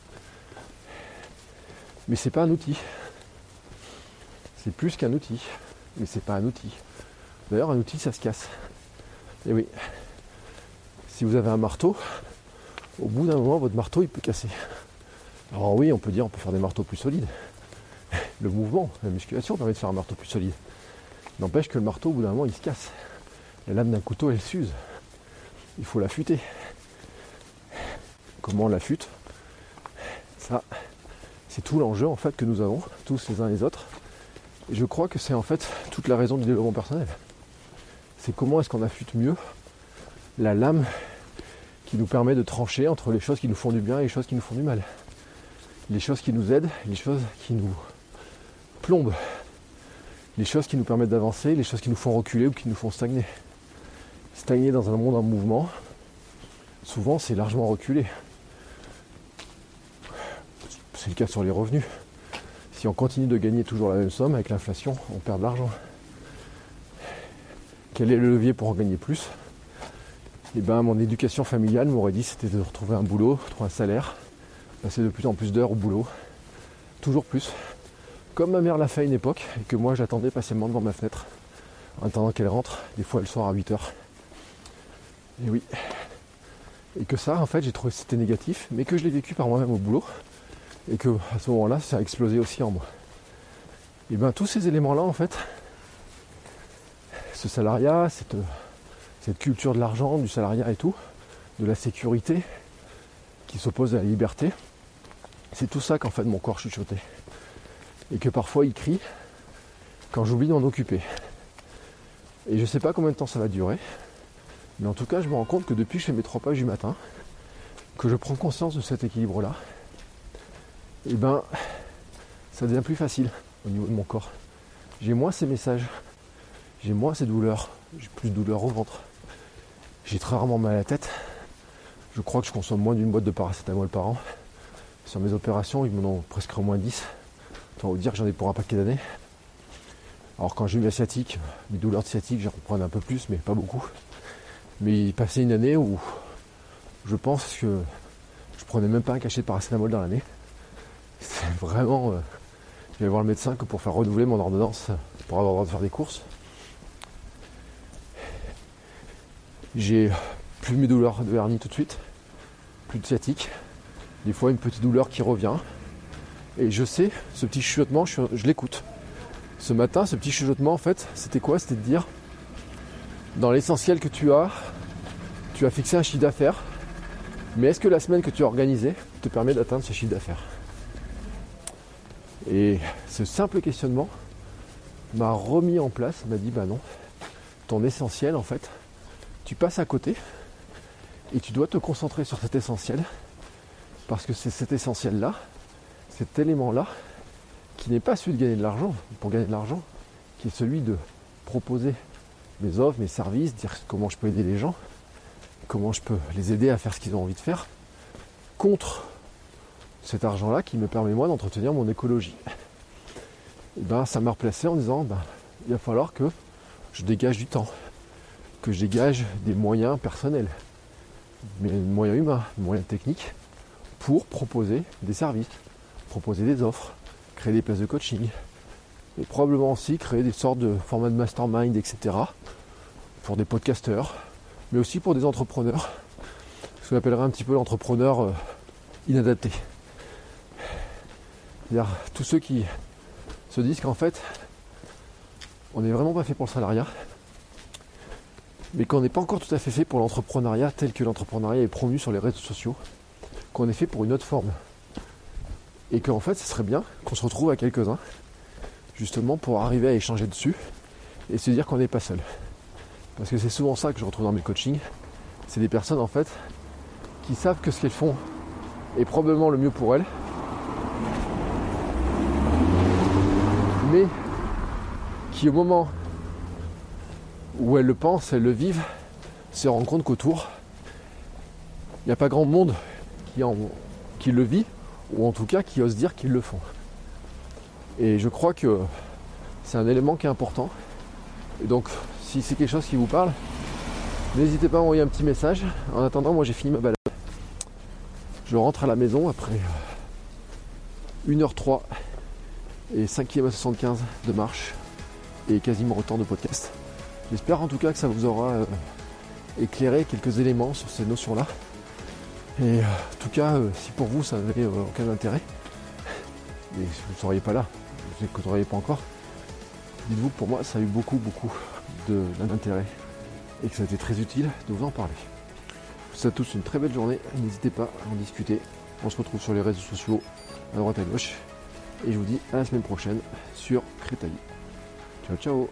Mais c'est pas un outil. C'est plus qu'un outil, mais c'est pas un outil. D'ailleurs, un outil, ça se casse. Et oui, si vous avez un marteau, au bout d'un moment, votre marteau, il peut casser. Alors oui, on peut dire, on peut faire des marteaux plus solides. Le mouvement, la musculation permet de faire un marteau plus solide. N'empêche que le marteau, au bout d'un moment, il se casse. La lame d'un couteau, elle s'use. Il faut l'affûter. Comment on l'affûte? Ça, c'est tout l'enjeu en fait que nous avons, tous les uns les autres. Et je crois que c'est en fait toute la raison du développement personnel. C'est comment est-ce qu'on affûte mieux la lame qui nous permet de trancher entre les choses qui nous font du bien et les choses qui nous font du mal. Les choses qui nous aident, les choses qui nous plombent. Les choses qui nous permettent d'avancer, les choses qui nous font reculer ou qui nous font stagner. Stagner dans un monde en mouvement, souvent c'est largement reculé. C'est le cas sur les revenus. Si on continue de gagner toujours la même somme, avec l'inflation, on perd de l'argent. Quel est le levier pour en gagner plus? Eh bien, mon éducation familiale m'aurait dit c'était de retrouver un boulot, trouver un salaire, passer de plus en plus d'heures au boulot, toujours plus. Comme ma mère l'a fait à une époque, et que moi j'attendais patiemment devant ma fenêtre, en attendant qu'elle rentre, des fois le soir à 8h. Et oui. Et que ça, en fait, j'ai trouvé que c'était négatif, mais que je l'ai vécu par moi-même au boulot, et que à ce moment-là, ça a explosé aussi en moi. Et bien tous ces éléments-là, en fait, ce salariat, cette culture de l'argent, du salariat et tout, de la sécurité qui s'oppose à la liberté, c'est tout ça qu'en fait mon corps chuchotait. Et que parfois il crie quand j'oublie d'en occuper. Et je sais pas combien de temps ça va durer, mais en tout cas je me rends compte que depuis que je fais mes 3 pages du matin, que je prends conscience de cet équilibre-là, et ben ça devient plus facile au niveau de mon corps. J'ai moins ces messages, j'ai moins ces douleurs, j'ai plus de douleurs au ventre, j'ai très rarement mal à la tête. Je crois que je consomme moins d'une boîte de paracétamol par an. Sur mes opérations, ils m'en ont presque au moins 10. Autant vous dire que j'en ai pour un paquet d'années. Alors quand j'ai eu la sciatique, mes douleurs de sciatique, j'en reprenais un peu plus, mais pas beaucoup. Mais il passait une année où je pense que je prenais même pas un cachet de paracétamol dans l'année. C'est vraiment... je vais voir le médecin que pour faire renouveler mon ordonnance, pour avoir le droit de faire des courses. J'ai plus mes douleurs de hernie tout de suite, plus de sciatique. Des fois une petite douleur qui revient. Et je sais, ce petit chuchotement, je l'écoute. Ce matin, ce petit chuchotement, en fait, c'était quoi ? C'était de dire, dans l'essentiel que tu as fixé un chiffre d'affaires, mais est-ce que la semaine que tu as organisée te permet d'atteindre ce chiffre d'affaires ? Et ce simple questionnement m'a remis en place, m'a dit, bah non, ton essentiel, en fait, tu passes à côté et tu dois te concentrer sur cet essentiel, parce que c'est cet essentiel-là, cet élément-là, qui n'est pas celui de gagner de l'argent, pour gagner de l'argent, qui est celui de proposer mes offres, mes services, dire comment je peux aider les gens, comment je peux les aider à faire ce qu'ils ont envie de faire, contre cet argent-là qui me permet moi d'entretenir mon écologie. Et ben ça m'a replacé en disant, il va falloir que je dégage du temps, que je dégage des moyens personnels, des moyens humains, des moyens techniques, pour proposer des services, proposer des offres, créer des places de coaching, et probablement aussi créer des sortes de formats de mastermind, etc. pour des podcasteurs, mais aussi pour des entrepreneurs, ce qu'on appellerait un petit peu l'entrepreneur inadapté. C'est-à-dire tous ceux qui se disent qu'en fait, on n'est vraiment pas fait pour le salariat, mais qu'on n'est pas encore tout à fait fait pour l'entrepreneuriat tel que l'entrepreneuriat est promu sur les réseaux sociaux, qu'on est fait pour une autre forme. Et qu'en fait, ce serait bien qu'on se retrouve à quelques-uns, justement pour arriver à échanger dessus et se dire qu'on n'est pas seul. Parce que c'est souvent ça que je retrouve dans mes coachings. C'est des personnes en fait qui savent que ce qu'elles font est probablement le mieux pour elles, mais qui au moment où elles le pensent, elles le vivent, se rendent compte qu'autour, il n'y a pas grand monde qui le vit, ou en tout cas qui ose dire qu'ils le font. Et je crois que c'est un élément qui est important. Et donc, si c'est quelque chose qui vous parle, n'hésitez pas à envoyer un petit message. En attendant, moi j'ai fini ma balade. Je rentre à la maison après 1h03 et 5 km 75 de marche et quasiment autant de podcast. J'espère en tout cas que ça vous aura éclairé quelques éléments sur ces notions-là. Et en tout cas, si pour vous ça n'avait aucun intérêt, et si vous ne seriez pas là, vous n'écouteriez pas encore, dites-vous que pour moi ça a eu beaucoup d'intérêt et que ça a été très utile de vous en parler. Je vous souhaite à tous une très belle journée, n'hésitez pas à en discuter. On se retrouve sur les réseaux sociaux à droite à gauche et je vous dis à la semaine prochaine sur Crétalie. Ciao ciao.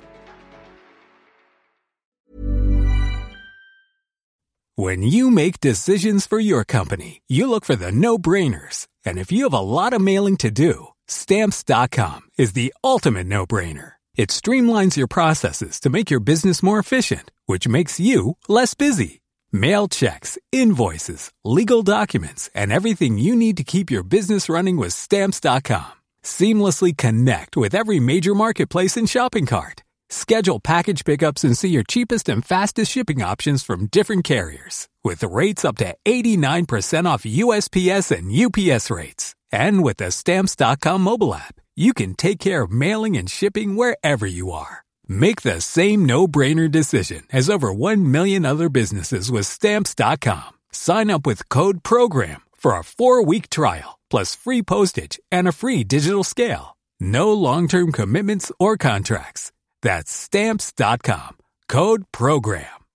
When you make decisions for your company, you look for the no-brainers. And if you have a lot of mailing to do, Stamps.com is the ultimate no-brainer. It streamlines your processes to make your business more efficient, which makes you less busy. Mail checks, invoices, legal documents, and everything you need to keep your business running with Stamps.com. Seamlessly connect with every major marketplace and shopping cart. Schedule package pickups and see your cheapest and fastest shipping options from different carriers. With rates up to 89% off USPS and UPS rates. And with the Stamps.com mobile app, you can take care of mailing and shipping wherever you are. Make the same no-brainer decision as over 1 million other businesses with Stamps.com. Sign up with code PROGRAM for a 4-week trial, plus free postage and a free digital scale. No long-term commitments or contracts. That's Stamps.com. Code PROGRAM.